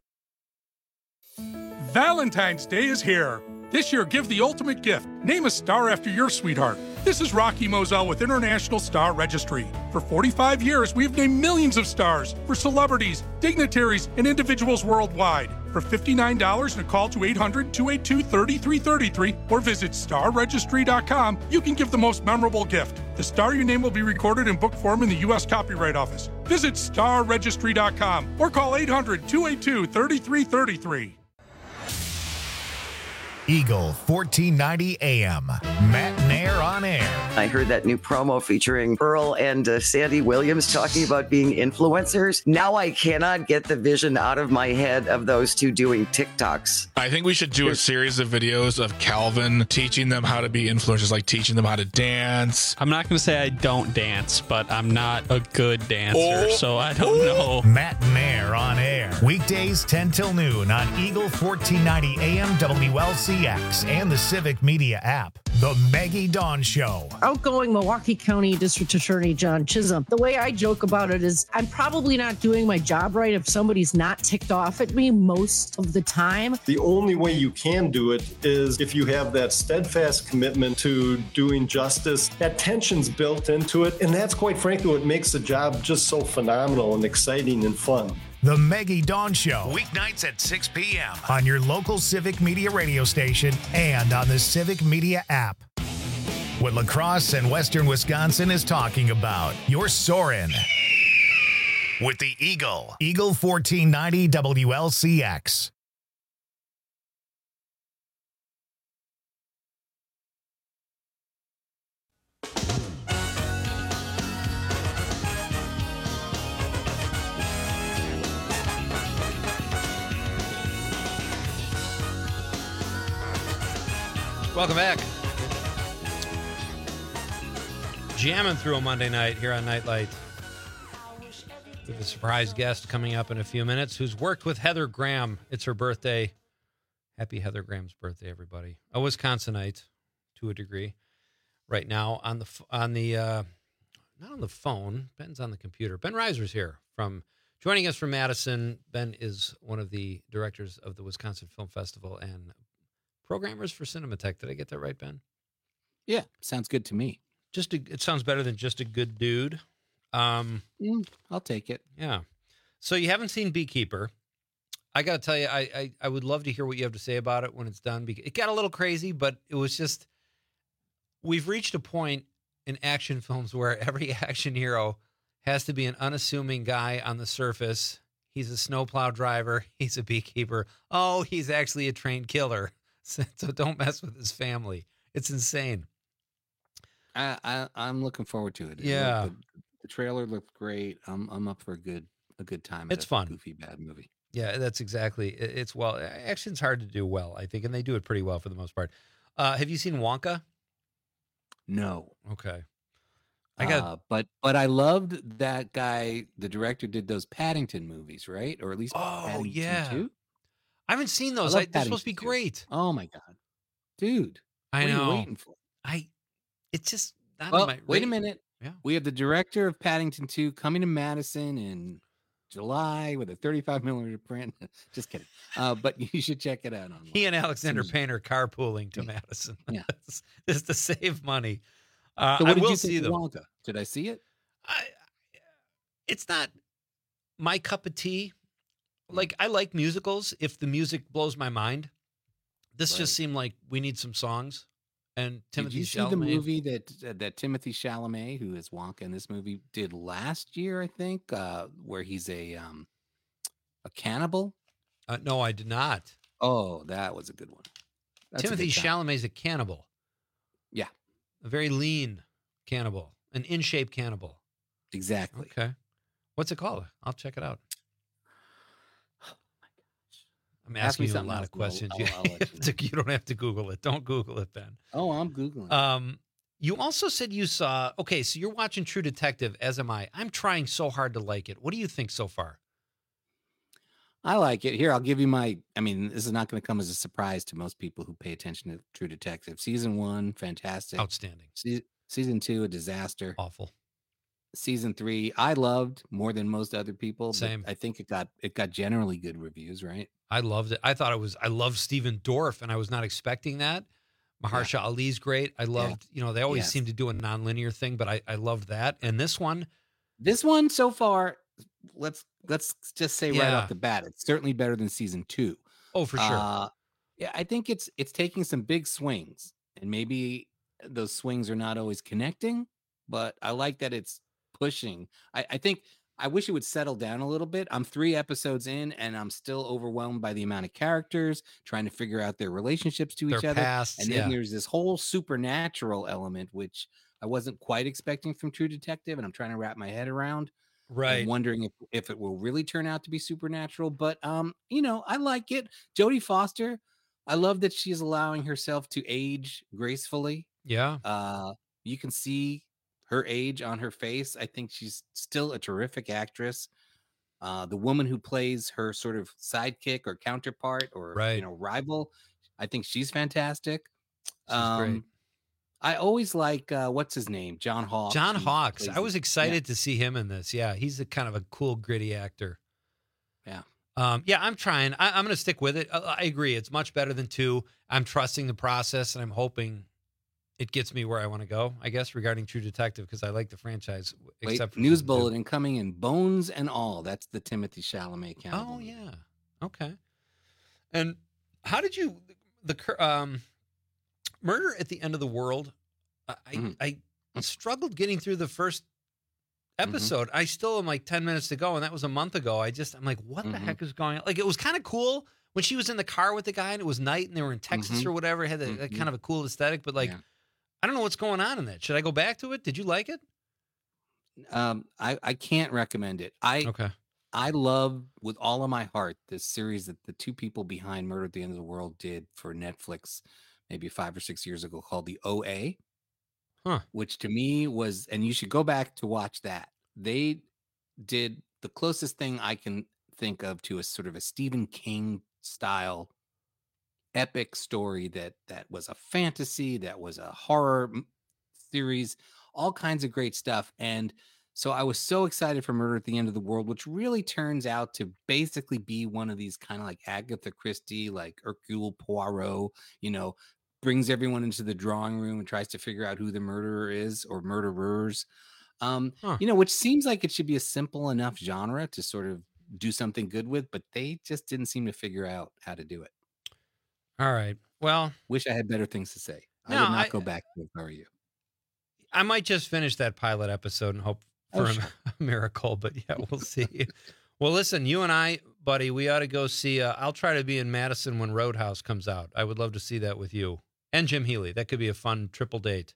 Speaker 26: Valentine's Day is here. This year, give the ultimate gift. Name a star after your sweetheart. This is Rocky Moselle with International Star Registry. For forty-five years, we've named millions of stars for celebrities, dignitaries, and individuals worldwide. For fifty-nine dollars and a call to eight hundred, two eight two, three three three three or visit star registry dot com, you can give the most memorable gift. The star you name will be recorded in book form in the U S Copyright Office. Visit star registry dot com or call eight hundred, two eight two, three three three three.
Speaker 1: Eagle fourteen ninety A M, Matt Nair on air.
Speaker 27: I heard that new promo featuring Earl and uh, Sandy Williams talking about being influencers. Now I cannot get the vision out of my head of those two doing TikToks.
Speaker 28: I think we should do a series of videos of Calvin teaching them how to be influencers, like teaching them how to dance.
Speaker 29: I'm not going to say I don't dance, but I'm not a good dancer,
Speaker 28: oh.
Speaker 29: so I don't know.
Speaker 1: Matt Nair on air. Weekdays ten till noon on Eagle fourteen ninety A M W L C X and the Civic Media app. The Maggie Dawn Show.
Speaker 30: Outgoing Milwaukee County District Attorney John Chisholm. The way I joke about it is I'm probably not doing my job right if somebody's not ticked off at me most of the time.
Speaker 31: The only way you can do it is if you have that steadfast commitment to doing justice. That tension's built into it, and that's quite frankly what makes the job just so phenomenal and exciting and fun.
Speaker 1: The Maggie Dawn Show, weeknights at six p.m. on your local Civic Media radio station and on the Civic Media app. What lacrosse and Western Wisconsin is talking about. You're soaring with the Eagle. Eagle fourteen ninety W L C X.
Speaker 18: Welcome back. Jamming through a Monday night here on Nightlight. With a surprise guest coming up in a few minutes who's worked with Heather Graham. It's her birthday. Happy Heather Graham's birthday, everybody. A Wisconsinite to a degree. Right now on the, on the uh, not on the phone, Ben's on the computer. Ben Reiser's here from joining us from Madison. Ben is one of the directors of the Wisconsin Film Festival and programmers for Cinematheque. Did I get that right, Ben?
Speaker 19: Yeah, sounds good to me.
Speaker 18: Just a, it sounds better than just a good dude. Um,
Speaker 19: mm, I'll take it.
Speaker 18: Yeah. So you haven't seen Beekeeper. I got to tell you, I, I I would love to hear what you have to say about it when it's done. Because it got a little crazy, but it was just, we've reached a point in action films where every action hero has to be an unassuming guy on the surface. He's a snowplow driver. He's a beekeeper. Oh, he's actually a trained killer. So, so don't mess with his family. It's insane.
Speaker 19: I, I I'm looking forward to it.
Speaker 18: Yeah,
Speaker 19: the, the trailer looked great. I'm I'm up for a good a good time. At
Speaker 18: it's
Speaker 19: a
Speaker 18: fun,
Speaker 19: goofy bad movie.
Speaker 18: Yeah, that's exactly. It, it's well, action's hard to do well, I think, and they do it pretty well for the most part. Uh, have you seen Wonka?
Speaker 19: No.
Speaker 18: Okay. I got,
Speaker 19: uh, but but I loved that guy. The director did those Paddington movies, right? Or at least
Speaker 18: oh
Speaker 19: Paddington
Speaker 18: yeah.
Speaker 19: two?
Speaker 18: I haven't seen those. I, they're supposed to be great.
Speaker 19: Oh my god, dude!
Speaker 18: I
Speaker 19: what
Speaker 18: know.
Speaker 19: Are you waiting for?
Speaker 18: I. It's just not
Speaker 19: well,
Speaker 18: on my
Speaker 19: wait
Speaker 18: rate.
Speaker 19: a minute.
Speaker 18: Yeah.
Speaker 19: We have the director of Paddington two coming to Madison in July with a thirty-five millimeter print. Just kidding. Uh, but you should check it out online.
Speaker 18: He and Alexander Payne are carpooling to Madison.
Speaker 19: Yeah,
Speaker 18: just to save money. Uh,
Speaker 19: so what
Speaker 18: I
Speaker 19: did
Speaker 18: will
Speaker 19: you
Speaker 18: see
Speaker 19: think
Speaker 18: them.
Speaker 19: of Wonka? Did I see it?
Speaker 18: I, it's not my cup of tea. Like, I like musicals if the music blows my mind. This
Speaker 19: Right.
Speaker 18: just seemed like we need some songs. And Timothy
Speaker 19: Did you see
Speaker 18: Chalamet.
Speaker 19: the movie that uh, that Timothy Chalamet, who is Wonka in this movie, did last year? I think, uh, where he's a um, a cannibal.
Speaker 18: Uh, no, I did not.
Speaker 19: Oh, that was a good one. That's a
Speaker 18: Timothy
Speaker 19: good time.
Speaker 18: Chalamet's a cannibal.
Speaker 19: Yeah,
Speaker 18: A very lean cannibal, an in shape cannibal.
Speaker 19: exactly.
Speaker 18: Okay. What's it called? I'll check it out. I'm
Speaker 19: Ask
Speaker 18: asking
Speaker 19: me
Speaker 18: you a
Speaker 19: something
Speaker 18: lot
Speaker 19: else
Speaker 18: of
Speaker 19: and I'll-
Speaker 18: questions.
Speaker 19: I'll-
Speaker 18: You,
Speaker 19: I'll let
Speaker 18: have to- you don't have to Google it. Don't Google it, Ben.
Speaker 19: Oh, I'm googling.
Speaker 18: Um, you also said you saw. Okay, so you're watching True Detective, as am I. I'm trying so hard to like it. What do you think so far?
Speaker 19: I like it. Here, I'll give you my. I mean, this is not going to come as a surprise to most people who pay attention to True Detective. Season one, fantastic.
Speaker 18: Outstanding.
Speaker 19: Se- season two, a disaster.
Speaker 18: Awful.
Speaker 19: Season three, I loved more than most other people. but
Speaker 18: Same.
Speaker 19: I think it got it got generally good reviews, right?
Speaker 18: I loved it. I thought it was. I loved Stephen Dorff, and I was not expecting that. Mahershala Ali's great. I loved. You know, they always
Speaker 19: Yes.
Speaker 18: seem to do a nonlinear thing, but I I loved that. And this one,
Speaker 19: This one so far, let's let's just say right
Speaker 18: Yeah.
Speaker 19: off the bat, it's certainly better than season two.
Speaker 18: oh for sure.
Speaker 19: Uh, yeah, I think it's it's taking some big swings, and maybe those swings are not always connecting, but I like that it's pushing. I, I think I wish it would settle down a little bit. I'm three episodes in, and I'm still overwhelmed by the amount of characters trying to figure out their relationships to each
Speaker 18: Their
Speaker 19: other.
Speaker 18: pasts,
Speaker 19: and then
Speaker 18: yeah.
Speaker 19: there's this whole supernatural element, which I wasn't quite expecting from True Detective, and I'm trying to wrap my head around.
Speaker 18: Right.
Speaker 19: I'm wondering if, if it will really turn out to be supernatural, but um, you know, I like it. Jodie Foster, I love that she's allowing herself to age gracefully.
Speaker 18: Yeah.
Speaker 19: Uh, you can see her age on her face. I think she's still a terrific actress. Uh, the woman who plays her sort of sidekick or counterpart or
Speaker 18: Right.
Speaker 19: you know rival, I think she's fantastic.
Speaker 18: She's
Speaker 19: um,
Speaker 18: great.
Speaker 19: I always like uh, what's his name, John Hawkes.
Speaker 18: John
Speaker 19: who
Speaker 18: Hawkes.
Speaker 19: plays
Speaker 18: I was
Speaker 19: the-
Speaker 18: excited to see him in this. Yeah, he's a kind of a cool, gritty actor.
Speaker 19: Yeah.
Speaker 18: Um, yeah, I'm trying. I, I'm going to stick with it. I, I agree. It's much better than two. I'm trusting the process, and I'm hoping it gets me where I want to go, I guess, regarding True Detective, because I like the franchise.
Speaker 19: Wait,
Speaker 18: Except for
Speaker 19: news
Speaker 18: season two.
Speaker 19: bulletin coming in bones and all. That's the Timothy Chalamet count.
Speaker 18: Oh, yeah. Okay. And how did you, the cur- um, Murder at the End of the World, I,
Speaker 19: Mhm.
Speaker 18: I, I struggled getting through the first episode. I still am like ten minutes to go, and that was a month ago. I just, I'm like, what the
Speaker 19: Mhm.
Speaker 18: heck is going on? Like, it was kind of cool when she was in the car with the guy and it was night and they were in Texas
Speaker 19: Mhm.
Speaker 18: or whatever. It had a, a
Speaker 19: Mhm.
Speaker 18: kind of a cool aesthetic, but like,
Speaker 19: Yeah.
Speaker 18: I don't know what's going on in that. Should I go back to it? Did you like it?
Speaker 19: Um, I, I can't recommend it. I
Speaker 18: Okay.
Speaker 19: I love with all of my heart this series that the two people behind Murder at the End of the World did for Netflix maybe five or six years ago called the O A.
Speaker 18: Huh.
Speaker 19: which to me was, and you should go back to watch that. They did the closest thing I can think of to a sort of a Stephen King style epic story that that was a fantasy, that was a horror m- series, all kinds of great stuff. And so I was so excited for Murder at the End of the World, which really turns out to basically be one of these kind of like Agatha Christie, like Hercule Poirot, you know, brings everyone into the drawing room and tries to figure out who the murderer is or murderers. Um,
Speaker 18: Huh.
Speaker 19: you know, which seems like it should be a simple enough genre to sort of do something good with, but they just didn't seem to figure out how to do it.
Speaker 18: All right. Well,
Speaker 19: wish I had better things to say. I
Speaker 18: No,
Speaker 19: would not
Speaker 18: I-
Speaker 19: go back to it if I were you.
Speaker 18: I might just finish that pilot episode and hope for
Speaker 19: Oh,
Speaker 18: a,
Speaker 19: sure.
Speaker 18: a miracle, but yeah, we'll see. Well, listen, you and I, buddy, we ought to go see. Uh, I'll try to be in Madison when Roadhouse comes out. I would love to see that with you and Jim Healy. That could be a fun triple date.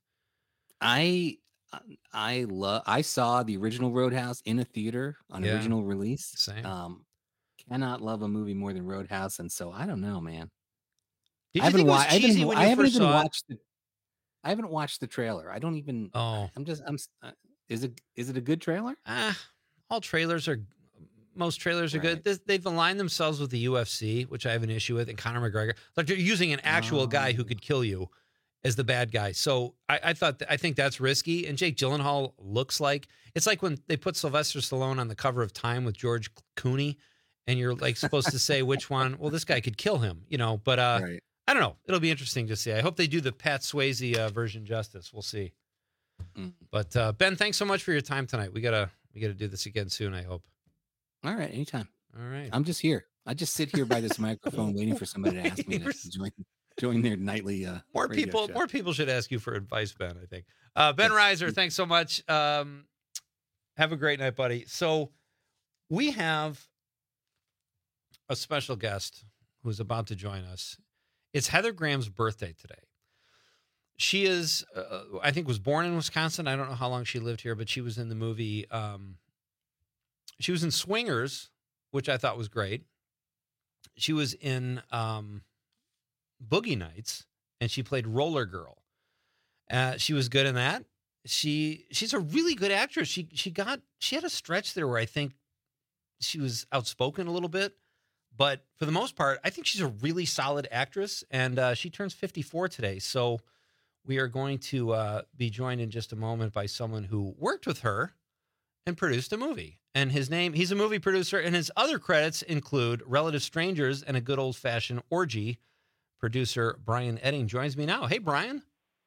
Speaker 19: I I love I saw the original Roadhouse in a theater on
Speaker 18: Yeah.
Speaker 19: original release.
Speaker 18: Same.
Speaker 19: Um cannot love a movie more than Roadhouse, and so I don't know, man.
Speaker 18: Did
Speaker 19: I
Speaker 18: you
Speaker 19: haven't
Speaker 18: think it was
Speaker 19: wa- I haven't,
Speaker 18: cheesy when
Speaker 19: I
Speaker 18: you
Speaker 19: haven't
Speaker 18: first
Speaker 19: even
Speaker 18: saw it?
Speaker 19: watched the I haven't watched the trailer. I don't even
Speaker 18: Oh,
Speaker 19: I'm just I'm s- uh, is it is it a good trailer?
Speaker 18: ah, all trailers are. Most trailers are good.
Speaker 19: Right.
Speaker 18: This, they've aligned themselves with the U F C, which I have an issue with, and Conor McGregor. Like they're using an actual guy who
Speaker 19: Oh.
Speaker 18: could kill you as the bad guy. So I, I thought I think that's risky. And Jake Gyllenhaal looks like it's like when they put Sylvester Stallone on the cover of Time with George Clooney, and you're like supposed to say which one. Well, this guy could kill him, you know. But uh,
Speaker 19: Right.
Speaker 18: I don't know. It'll be interesting to see. I hope they do the Pat Swayze uh, version justice. We'll see.
Speaker 19: Mm.
Speaker 18: But uh, Ben, thanks so much for your time tonight. We gotta we gotta do this again soon. I hope.
Speaker 19: All right, anytime.
Speaker 18: All right.
Speaker 19: I'm just here. I just sit here by this microphone waiting for somebody to ask me
Speaker 18: You're
Speaker 19: to join join their nightly uh
Speaker 18: More
Speaker 19: radio
Speaker 18: people,
Speaker 19: show.
Speaker 18: more people should ask you for advice, Ben. I think. Uh, Ben Reiser, thanks so much. Um, have a great night, buddy. So, we have a special guest who's about to join us. It's Heather Graham's birthday today. She is, uh, I think, was born in Wisconsin. I don't know how long she lived here, but she was in the movie. Um, she was in Swingers, which I thought was great. She was in um, Boogie Nights, and she played Roller Girl. Uh, she was good in that. She she's a really good actress. She she got she had a stretch there where I think she was outspoken a little bit, but for the most part, I think she's a really solid actress. And uh, she turns fifty-four today, so we are going to uh, be joined in just a moment by someone who worked with her and produced a movie. And his name, he's a movie producer, and his other credits include Relative Strangers and A Good Old Fashioned Orgy. Producer Brian Edding joins me now. Hey, Brian.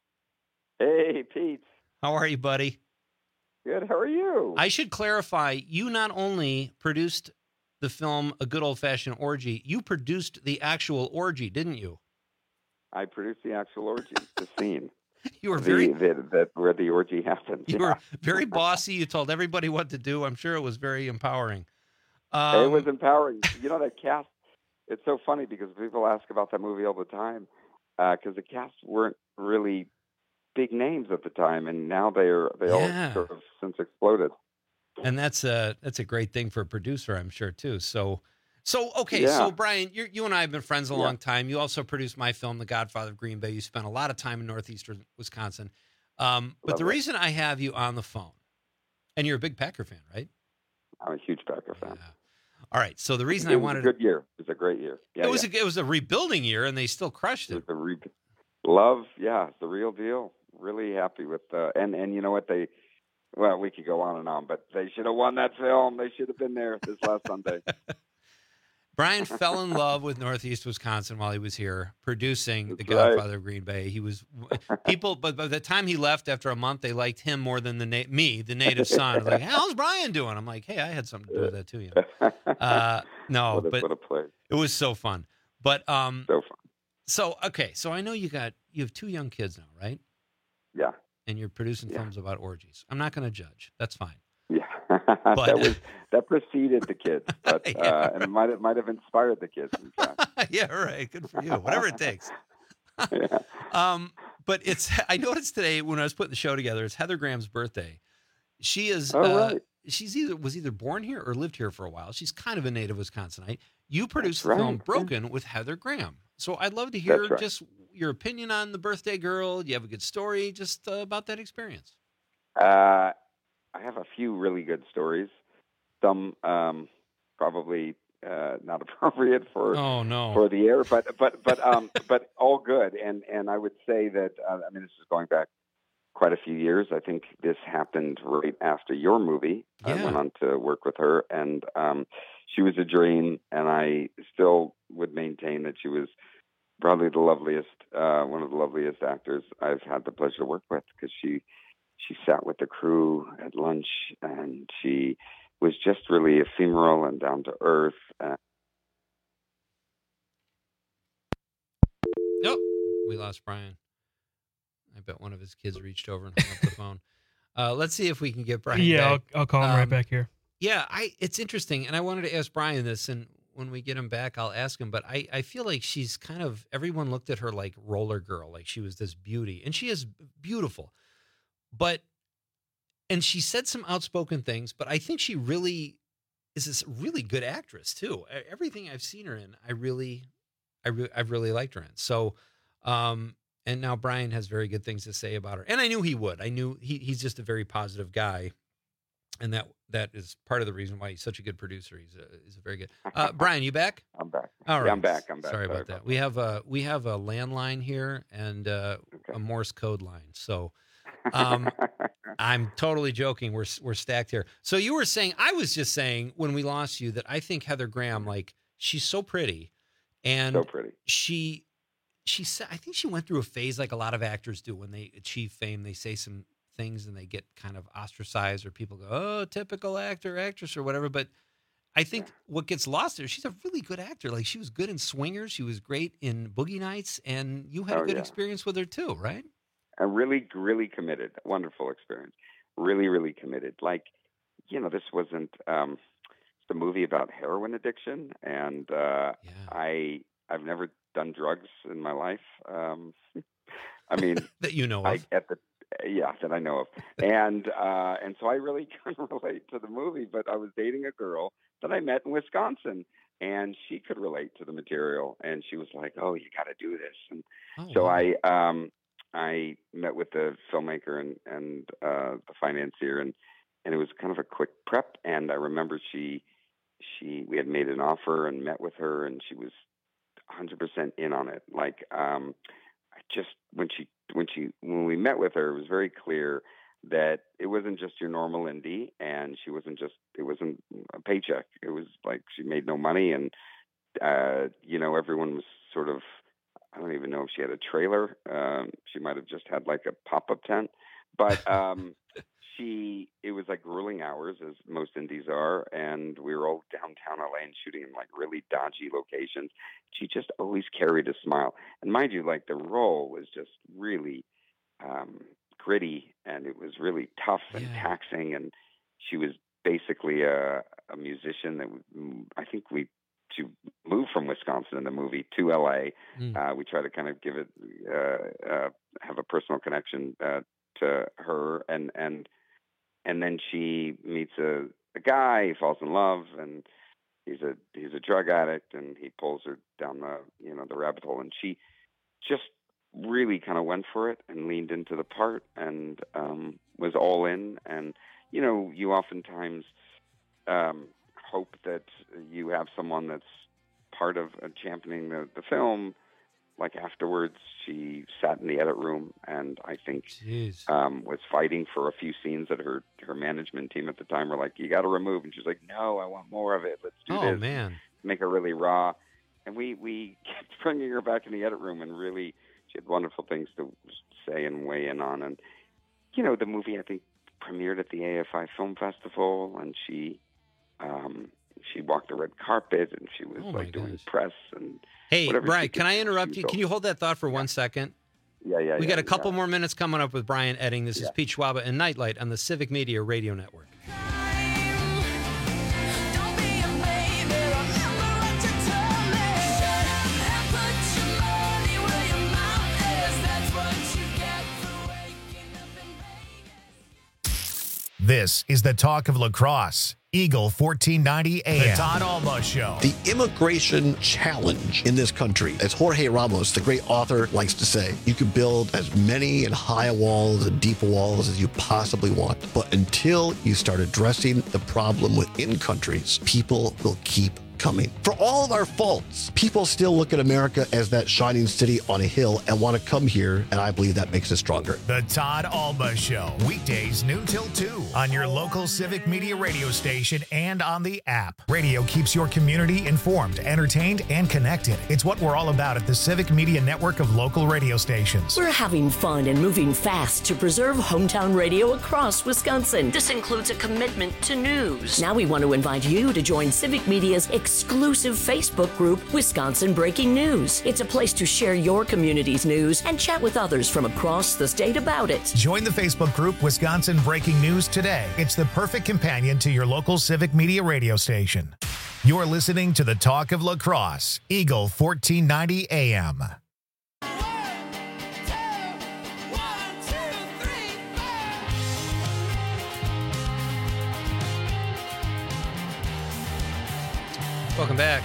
Speaker 6: Hey, Pete.
Speaker 18: How are you, buddy?
Speaker 6: Good. How are you?
Speaker 18: I should clarify, you not only produced the film A Good Old Fashioned Orgy, you produced the actual orgy, didn't you?
Speaker 6: I produced the actual orgy, the scene.
Speaker 18: You were very,
Speaker 6: the, the, that where the orgy happened.
Speaker 18: you
Speaker 6: yeah.
Speaker 18: were very bossy. You told everybody what to do. I'm sure it was very empowering.
Speaker 6: it
Speaker 18: Um,
Speaker 6: was empowering. You know, that cast, it's so funny because people ask about that movie all the time because the cast weren't really big names at the time, and now they're they
Speaker 18: Yeah.
Speaker 6: all sort of since exploded.
Speaker 18: And that's a that's a great thing for a producer, I'm sure too. So, so okay,
Speaker 6: Yeah.
Speaker 18: so Brian, you you and I have been friends a
Speaker 6: Yeah.
Speaker 18: long time. You also produced my film, The Godfather of Green Bay. You spent a lot of time in northeastern Wisconsin. Um, but
Speaker 6: Love
Speaker 18: the
Speaker 6: it.
Speaker 18: reason I have you on the phone, and you're a big Packer fan, right?
Speaker 6: I'm a huge Packer fan.
Speaker 18: All right. So the reason
Speaker 6: it
Speaker 18: I
Speaker 6: was
Speaker 18: wanted
Speaker 6: a good year. It was a great year. Yeah,
Speaker 18: it was
Speaker 6: yeah.
Speaker 18: a, it was a rebuilding year, and they still crushed
Speaker 6: It
Speaker 18: it.
Speaker 6: was the re- love, yeah, it's the real deal. Really happy with uh, and and you know what they, well, we could go on and on, but they should have won that film. They should have been there this last Sunday.
Speaker 18: Brian fell in love with Northeast Wisconsin while he was here producing The
Speaker 6: That's right.
Speaker 18: Godfather of Green Bay. He was people, but by the time he left after a month, they liked him more than the na- me, the native son. Like, how's Brian doing? I'm like, hey, I had something to do with that too. You know? Uh, no,
Speaker 6: what a,
Speaker 18: but
Speaker 6: what a play.
Speaker 18: it was so fun. But um,
Speaker 6: So fun.
Speaker 18: so okay, so I know you got you have two young kids now, right?
Speaker 6: Yeah.
Speaker 18: And you're producing
Speaker 6: Yeah.
Speaker 18: films about orgies. I'm not going to judge. That's fine.
Speaker 6: Yeah,
Speaker 18: But-
Speaker 6: that was that preceded the kids, but
Speaker 18: Yeah,
Speaker 6: uh, and it might have might have inspired the kids. In fact,
Speaker 18: yeah, right. Good for you. Whatever it takes.
Speaker 6: yeah.
Speaker 18: Um, but it's I noticed today when I was putting the show together, it's Heather Graham's birthday. She is
Speaker 6: Oh,
Speaker 18: uh,
Speaker 6: right.
Speaker 18: she's either was either born here or lived here for a while. She's kind of a native Wisconsinite. You produced the
Speaker 6: right,
Speaker 18: film
Speaker 6: yeah.
Speaker 18: Broken with Heather Graham. So I'd love to hear
Speaker 6: right.
Speaker 18: just your opinion on The Birthday Girl. Do you have a good story just uh, about that experience?
Speaker 6: Uh, I have a few really good stories. Some um, probably uh, not appropriate for
Speaker 18: oh, no.
Speaker 6: for the air, but but but um, but all good. And and I would say that uh, I mean this is going back quite a few years. I think this happened right after your movie.
Speaker 18: Yeah.
Speaker 6: I went on to work with her, and um, she was a dream. And I still would maintain that she was probably the loveliest, uh, one of the loveliest actors I've had the pleasure to work with, because she she sat with the crew at lunch, and she was just really ephemeral and down to earth. Uh,
Speaker 18: Nope, we lost Brian. I bet one of his kids reached over and hung up the phone. Uh, let's see if we can get Brian
Speaker 7: Yeah,
Speaker 18: back.
Speaker 7: I'll, I'll call him
Speaker 18: Um,
Speaker 7: right back here.
Speaker 18: Yeah, I. It's interesting, and I wanted to ask Brian this, and when we get him back, I'll ask him. But I, I feel like she's kind of, everyone looked at her like Roller Girl, like she was this beauty, and she is beautiful. But, and she said some outspoken things, but I think she really is this really good actress too. E- Everything I've seen her in, I really, I re- I've really liked her in. So, um, and now Brian has very good things to say about her, and I knew he would. I knew he he's just a very positive guy. And that that is part of the reason why he's such a good producer. He's a, he's a very good. Uh, Brian, you back?
Speaker 6: I'm back.
Speaker 18: All right,
Speaker 6: Yeah, I'm back. I'm back.
Speaker 18: Sorry,
Speaker 6: Sorry
Speaker 18: about
Speaker 6: about
Speaker 18: that. We have a we have a landline here and uh, a Morse code line. So um, I'm totally joking. We're we're stacked here. So you were saying, I was just saying when we lost you that I think Heather Graham, like she's so pretty, and
Speaker 6: so pretty.
Speaker 18: She she said I think she went through a phase like a lot of actors do when they achieve fame. They say some things and they get kind of ostracized, or people go, oh, typical actor, actress, or whatever. But I think what gets lost there, she's a really good actor. Like she was good in Swingers. She was great in Boogie Nights. And you had
Speaker 6: Oh,
Speaker 18: a good
Speaker 6: yeah.
Speaker 18: experience with her too, right?
Speaker 6: A really, really committed. Wonderful experience. Really, really committed. Like, you know, this wasn't um, it's a movie about heroin addiction. And uh, I, I've never done drugs in my life. Um, I mean,
Speaker 18: that you know
Speaker 6: I,
Speaker 18: of.
Speaker 6: at the Yeah, that I know of. And uh, and so I really couldn't relate to the movie, but I was dating a girl that I met in Wisconsin, and she could relate to the material. And she was like, oh, you got to do this. And
Speaker 18: Oh,
Speaker 6: so
Speaker 18: wow.
Speaker 6: I um, I met with the filmmaker and, and uh, the financier, and, and it was kind of a quick prep. And I remember she, she we had made an offer and met with her, and she was one hundred percent in on it. Like, um, I just, when she when she when we met with her, it was very clear that it wasn't just your normal indie, and she wasn't just it wasn't a paycheck. It was like she made no money, and uh, you know, everyone was sort of, I don't even know if she had a trailer. Um, she might have just had like a pop up tent, but um, she it was like grueling hours, as most indies are, and we were all downtown L A and shooting in like really dodgy locations. She just always carried a smile, and mind you, like the role was just really um, gritty, and it was really tough and
Speaker 18: Yeah.
Speaker 6: taxing, and she was basically a, a musician that we, I think we she moved from Wisconsin in the movie to L A.
Speaker 18: Mm.
Speaker 6: Uh, we try to kind of give it uh, uh, have a personal connection uh, to her, and and and then she meets a, a guy, he falls in love, and he's a he's a drug addict, and he pulls her down the you know the rabbit hole, and she just really kind of went for it and leaned into the part, and um, was all in. And you know, you oftentimes um, hope that you have someone that's part of uh, championing the, the film. Like afterwards, she sat in the edit room, and I think um, was fighting for a few scenes that her her management team at the time were like, "You got to remove," and she's like, "No, I want more of it. Let's do
Speaker 18: Oh,
Speaker 6: this."
Speaker 18: man.
Speaker 6: Make her really raw. And we we kept bringing her back in the edit room, and really, she had wonderful things to say and weigh in on. And you know, the movie I think premiered at the A F I Film Festival, and she um, she walked the red carpet, and she was
Speaker 18: Oh, my
Speaker 6: like doing
Speaker 18: gosh.
Speaker 6: press and.
Speaker 18: Hey,
Speaker 6: whatever she
Speaker 18: Brian,
Speaker 6: could
Speaker 18: can I
Speaker 6: do,
Speaker 18: interrupt
Speaker 6: she
Speaker 18: you?
Speaker 6: was
Speaker 18: Can you hold that thought for one second?
Speaker 6: Yeah, yeah,
Speaker 18: We
Speaker 6: yeah,
Speaker 18: got a couple
Speaker 6: yeah.
Speaker 18: more minutes coming up with Brian Edding. This is
Speaker 6: Yeah.
Speaker 18: Pete Schwaba and Nightlight on the Civic Media Radio Network.
Speaker 1: This This is the talk of lacrosse. Eagle fourteen ninety A M. The Todd Alba Show.
Speaker 7: The immigration challenge in this country, as Jorge Ramos, the great author, likes to say, you can build as many and high walls and deep walls as you possibly want. But until you start addressing the problem within countries, people will keep coming. For all of our faults, people still look at America as that shining city on a hill and want to come here, and I believe that makes us stronger.
Speaker 1: The Todd Alba Show, weekdays noon till two on your local Civic Media radio station and on the app. Radio keeps your community informed, entertained, and connected. It's what we're all about at the Civic Media network of local radio stations.
Speaker 8: We're having fun and moving fast to preserve hometown radio across Wisconsin. This includes a commitment to news. Now we want to invite you to join Civic Media's exclusive Facebook group, Wisconsin Breaking News. It's a place to share your community's news and chat with others from across the state about it.
Speaker 1: Join the Facebook group Wisconsin Breaking News today. It's the perfect companion to your local Civic Media radio station. You're listening to the Talk of Lacrosse, Eagle fourteen ninety A M.
Speaker 18: Welcome back.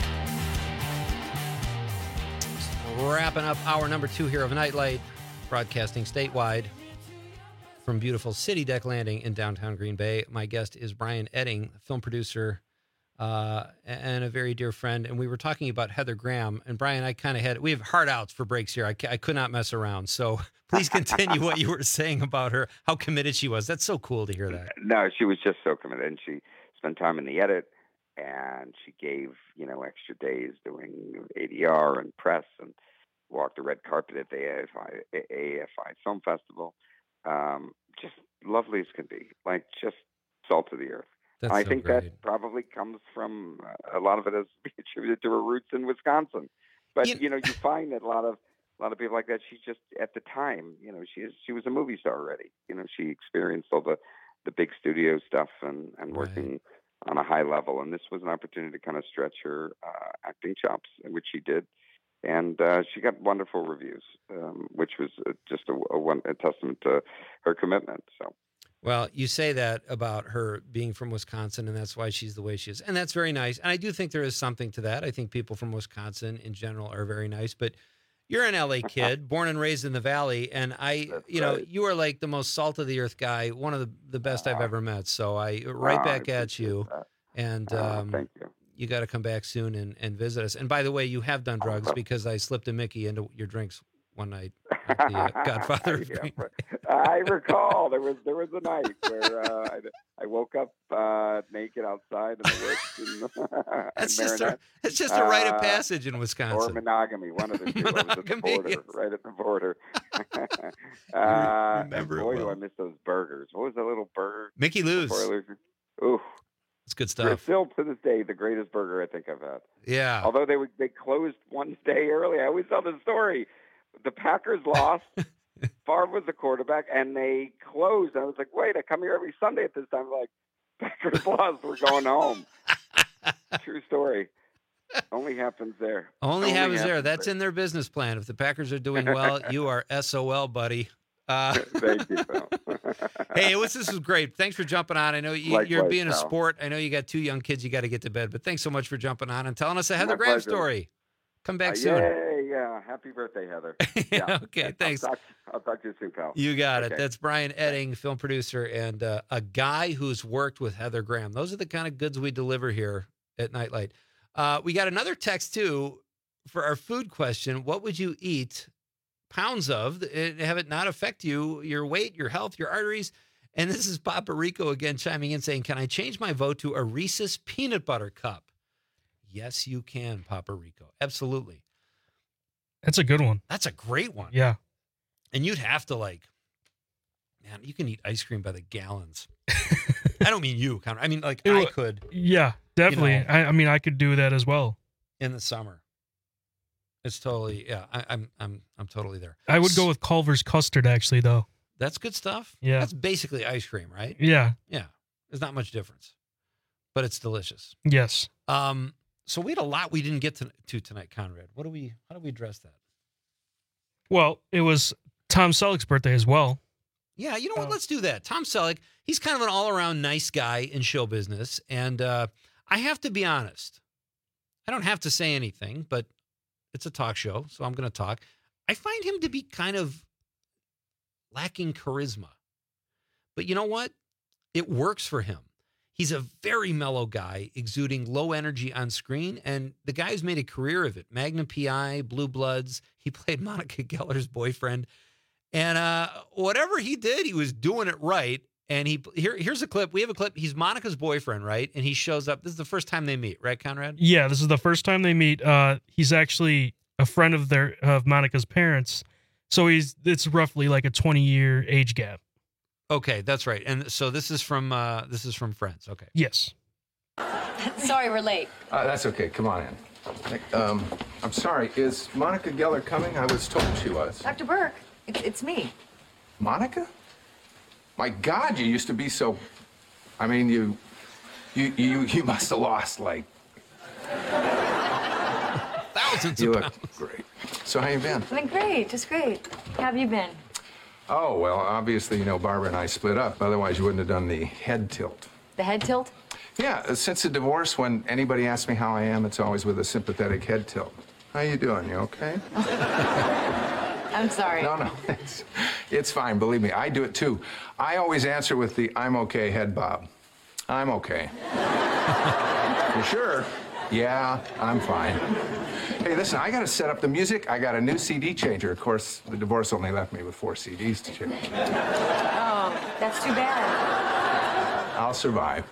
Speaker 18: Wrapping up hour number two here of Nightlight, broadcasting statewide from beautiful City Deck Landing in downtown Green Bay. My guest is Brian Edding, film producer uh, and a very dear friend. And we were talking about Heather Graham. And Brian, I kind of had, we have hard outs for breaks here. I, I could not mess around. So please continue what you were saying about her, how committed she was. That's so cool to hear that.
Speaker 6: No, she was just so committed. And she spent time in the edit. And she gave, you know, extra days doing A D R and press and walked the red carpet at the A F I, A F I Film Festival. Um, just lovely as can be, like just salt of the earth.
Speaker 18: That's
Speaker 6: I
Speaker 18: so
Speaker 6: think
Speaker 18: great.
Speaker 6: that probably comes from uh, a lot of it is attributed to her roots in Wisconsin. But you, you know, you find that a lot of a lot of people like that. She just at the time, you know, she is she was a movie star already. You know, she experienced all the the big studio stuff and and working. Right. On a high level, and this was an opportunity to kind of stretch her uh, acting chops, which she did, and uh, she got wonderful reviews, um, which was uh, just a, a, one, a testament to her commitment. So,
Speaker 18: well, you say that about her being from Wisconsin, and that's why she's the way she is, and that's very nice. And I do think there is something to that. I think people from Wisconsin in general are very nice, but you're an L A kid, born and raised in the Valley, and I, That's you know, right. you are like the most salt of the earth guy, one of the, the best uh, I've ever met. So I right uh, back I at you, that. and
Speaker 6: uh,
Speaker 18: um,
Speaker 6: thank you.
Speaker 18: You got to come back soon and, and visit us. And by the way, you have done drugs because I slipped a Mickey into your drinks one night. At the uh, Godfather.
Speaker 6: yeah, I recall there was there was a night where uh, I, I woke up uh, naked outside in the woods. In,
Speaker 18: That's just a, it's just a rite of passage in Wisconsin.
Speaker 6: Or monogamy, one of the two.
Speaker 18: monogamy,
Speaker 6: I was at the border,
Speaker 18: yes.
Speaker 6: right at the border. uh,
Speaker 18: remember
Speaker 6: boy,
Speaker 18: well.
Speaker 6: do I miss those burgers. What was that little burger?
Speaker 18: Mickey Lou's.
Speaker 6: Ooh.
Speaker 18: It's good stuff.
Speaker 6: They're still to this day the greatest burger I think I've had.
Speaker 18: Yeah.
Speaker 6: Although they were, they closed one day early. I always tell the story. The Packers lost. Favre was the quarterback, and they closed. I was like, wait, I come here every Sunday at this time. Like, Packers lost. We're going home. True story. Only happens there.
Speaker 18: Only, Only happens, happens there. That's
Speaker 6: there.
Speaker 18: in their business plan. If the Packers are doing well, you are S O L, buddy. Uh,
Speaker 6: Thank you, Phil.
Speaker 18: Hey, it was, this was great. Thanks for jumping on. I know you,
Speaker 6: Likewise,
Speaker 18: you're being a
Speaker 6: pal.
Speaker 18: sport. I know you got two young kids you got to get to bed, but thanks so much for jumping on and telling us a Heather
Speaker 6: My
Speaker 18: Graham
Speaker 6: pleasure.
Speaker 18: story. Come back
Speaker 6: uh,
Speaker 18: soon.
Speaker 6: Yeah, yeah. Happy birthday, Heather. Yeah.
Speaker 18: Okay, thanks.
Speaker 6: I'll talk, I'll talk to you soon, pal.
Speaker 18: You got
Speaker 6: okay.
Speaker 18: it. That's Brian Edding, film producer, and uh, a guy who's worked with Heather Graham. Those are the kind of goods we deliver here at Nightlight. Uh, we got another text, too, for our food question. What would you eat pounds of and have it not affect you, your weight, your health, your arteries? And this is Papa Rico again chiming in saying, can I change my vote to a Reese's peanut butter cup? Yes, you can, Papa Rico. Absolutely.
Speaker 9: That's a good one.
Speaker 18: That's a great one.
Speaker 9: Yeah.
Speaker 18: And you'd have to like, man, you can eat ice cream by the gallons. I don't mean you, Conrad. I mean, like,
Speaker 9: It,
Speaker 18: I could.
Speaker 9: Yeah, definitely.
Speaker 18: You know,
Speaker 9: I, I mean, I could do that as well.
Speaker 18: In the summer. It's totally, yeah, I, I'm I'm, I'm totally there.
Speaker 9: I would go with Culver's custard, actually, though.
Speaker 18: That's good stuff.
Speaker 9: Yeah.
Speaker 18: That's basically ice cream, right?
Speaker 9: Yeah.
Speaker 18: Yeah. There's not much difference, but it's delicious.
Speaker 9: Yes.
Speaker 18: Um. So we had a lot we didn't get to, to tonight, Conrad. What do we, how do we address that?
Speaker 9: Well, it was Tom Selleck's birthday as well.
Speaker 18: Yeah, you know what? Let's do that. Tom Selleck, he's kind of an all-around nice guy in show business. And uh, I have to be honest. I don't have to say anything, but it's a talk show, so I'm going to talk. I find him to be kind of lacking charisma. But you know what? It works for him. He's a very mellow guy, exuding low energy on screen, and the guy's made a career of it. Magnum P I, Blue Bloods. He played Monica Geller's boyfriend. And uh, whatever he did, he was doing it right. And he here here's a clip. We have a clip. He's Monica's boyfriend, right? And he shows up. This is the first time they meet, right, Conrad?
Speaker 9: Yeah, this is the first time they meet. Uh, he's actually a friend of their of Monica's parents. So he's it's roughly like a twenty year age gap.
Speaker 18: Okay, that's right. And so this is from uh, this is from Friends. Okay.
Speaker 9: Yes.
Speaker 3: Sorry, we're late.
Speaker 4: Uh, that's okay. Come on in. Um, I'm sorry. Is Monica Geller coming? I was told she was.
Speaker 3: Doctor Burke, it's, it's me.
Speaker 4: Monica? My God, you used to be so. I mean, you, you, you, you must have lost like
Speaker 18: thousands
Speaker 4: you
Speaker 18: of
Speaker 4: look
Speaker 18: pounds.
Speaker 4: Great. So how you been?
Speaker 3: I've been great, just great. How have you been?
Speaker 4: Oh well, obviously you know Barbara and I split up. Otherwise, you wouldn't have done the head tilt.
Speaker 3: The head tilt?
Speaker 4: Yeah, since the divorce, when anybody asks me how I am, it's always with a sympathetic head tilt. How you doing? You okay?
Speaker 3: I'm sorry.
Speaker 4: No, no, it's, it's fine. Believe me, I do it too. I always answer with the I'm okay head bob. I'm okay. You sure? Yeah, I'm fine. Hey, listen, I got to set up the music. I got a new C D changer. Of course, the divorce only left me with four C Ds to change.
Speaker 3: Oh, that's too bad.
Speaker 4: I'll survive.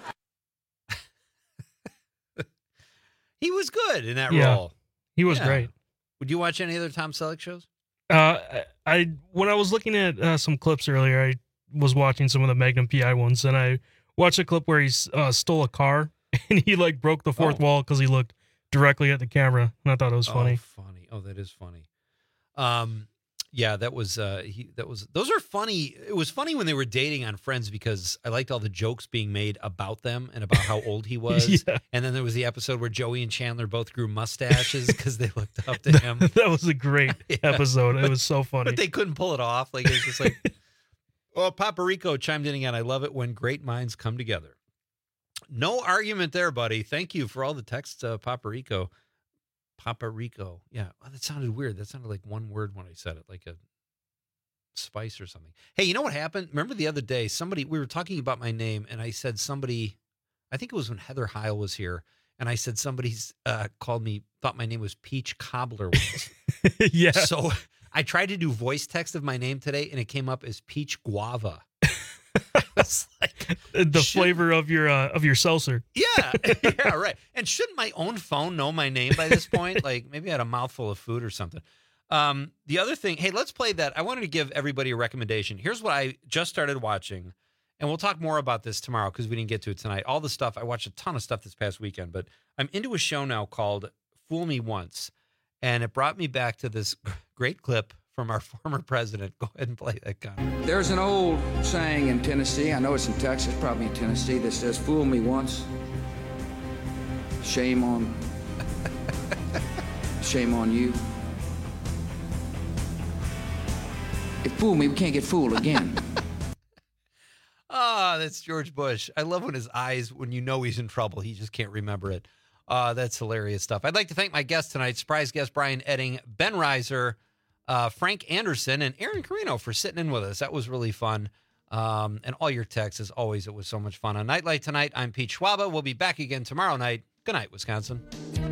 Speaker 18: He was good in that
Speaker 9: Yeah,
Speaker 18: role.
Speaker 9: he was
Speaker 18: Yeah.
Speaker 9: great.
Speaker 18: Would you watch any other Tom Selleck shows?
Speaker 9: Uh, I, I when I was looking at uh, some clips earlier, I was watching some of the Magnum P I ones, and I watched a clip where he uh, stole a car and he like broke the fourth
Speaker 18: Oh.
Speaker 9: wall because he looked directly at the camera, and I thought it was funny.
Speaker 18: Oh, funny. Oh, that is funny. Um, yeah, that was uh, he. That was. Those are funny. It was funny when they were dating on Friends because I liked all the jokes being made about them and about how old he was.
Speaker 9: Yeah.
Speaker 18: And then there was the episode where Joey and Chandler both grew mustaches because they looked up to him.
Speaker 9: That was a great
Speaker 18: Yeah.
Speaker 9: episode. It
Speaker 18: But-
Speaker 9: was so funny.
Speaker 18: But they couldn't pull it off. Like it was just like. Well, Paparico chimed in again. I love it when great minds come together. No argument there, buddy. Thank you for all the texts, uh, Paparico. Paparico. Yeah. Oh, that sounded weird. That sounded like one word when I said it, like a spice or something. Hey, you know what happened? Remember the other day, somebody, we were talking about my name, and I said somebody, I think it was when Heather Heil was here, and I said somebody's uh, called me, thought my name was Peach Cobbler once.
Speaker 9: Yeah.
Speaker 18: So I tried to do voice text of my name today, and it came up as Peach Guava. It's like,
Speaker 9: the
Speaker 18: should-
Speaker 9: flavor of your uh, of your seltzer.
Speaker 18: Yeah, yeah, right. And shouldn't my own phone know my name by this point? Like maybe I had a mouthful of food or something. Um, the other thing, hey, let's play that. I wanted to give everybody a recommendation. Here's what I just started watching, and we'll talk more about this tomorrow because we didn't get to it tonight. All the stuff, I watched a ton of stuff this past weekend, but I'm into a show now called Fool Me Once, and it brought me back to this great clip from our former president. Go ahead and play that, Connor.
Speaker 10: There's an old saying in Tennessee, I know it's in Texas, probably in Tennessee, that says, fool me once, shame on, shame on you. If fool me, we can't get fooled again.
Speaker 18: Ah, that's George Bush. I love when his eyes, when you know he's in trouble, he just can't remember it. Uh, that's hilarious stuff. I'd like to thank my guests tonight, surprise guest Brian Edding, Ben Reiser, uh, Frank Anderson, and Aaron Carino for sitting in with us. That was really fun. Um, and all your texts, as always, it was so much fun. On Nightlight tonight, I'm Pete Schwaba. We'll be back again tomorrow night. Good night, Wisconsin.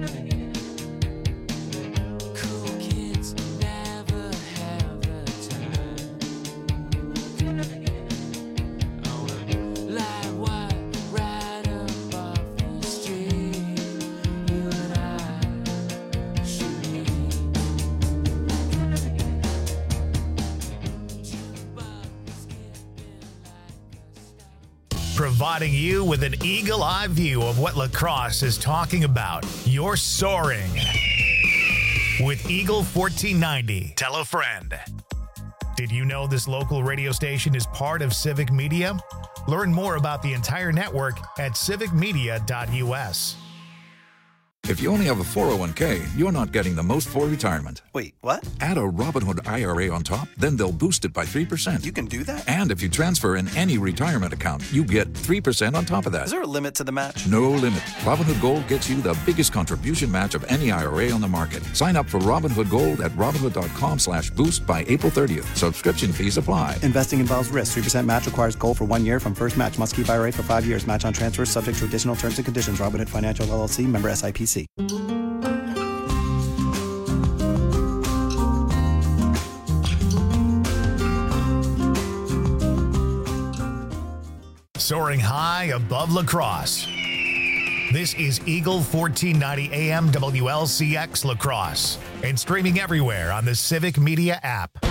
Speaker 1: Providing you with an eagle-eye view of what lacrosse is talking about. You're soaring with Eagle fourteen ninety. Tell a friend. Did you know this local radio station is part of Civic Media? Learn more about the entire network at civic media dot U S.
Speaker 2: If you only have a four oh one k, you're not getting the most for retirement.
Speaker 5: Wait, what?
Speaker 2: Add a Robinhood I R A on top, then they'll boost it by three percent.
Speaker 5: You can do that?
Speaker 2: And if you transfer in any retirement account, you get three percent on top of that.
Speaker 5: Is there a limit to the match?
Speaker 2: No limit. Robinhood Gold gets you the biggest contribution match of any I R A on the market. Sign up for Robinhood Gold at Robinhood.com slash boost by April thirtieth. Subscription fees apply.
Speaker 5: Investing involves risk. three percent match requires gold for one year from first match. Must keep I R A for five years. Match on transfers subject to additional terms and conditions. Robinhood Financial L L C, member S I P C.
Speaker 1: Soaring high above La Crosse. This is Eagle fourteen ninety A M W L C X La Crosse and streaming everywhere on the Civic Media app.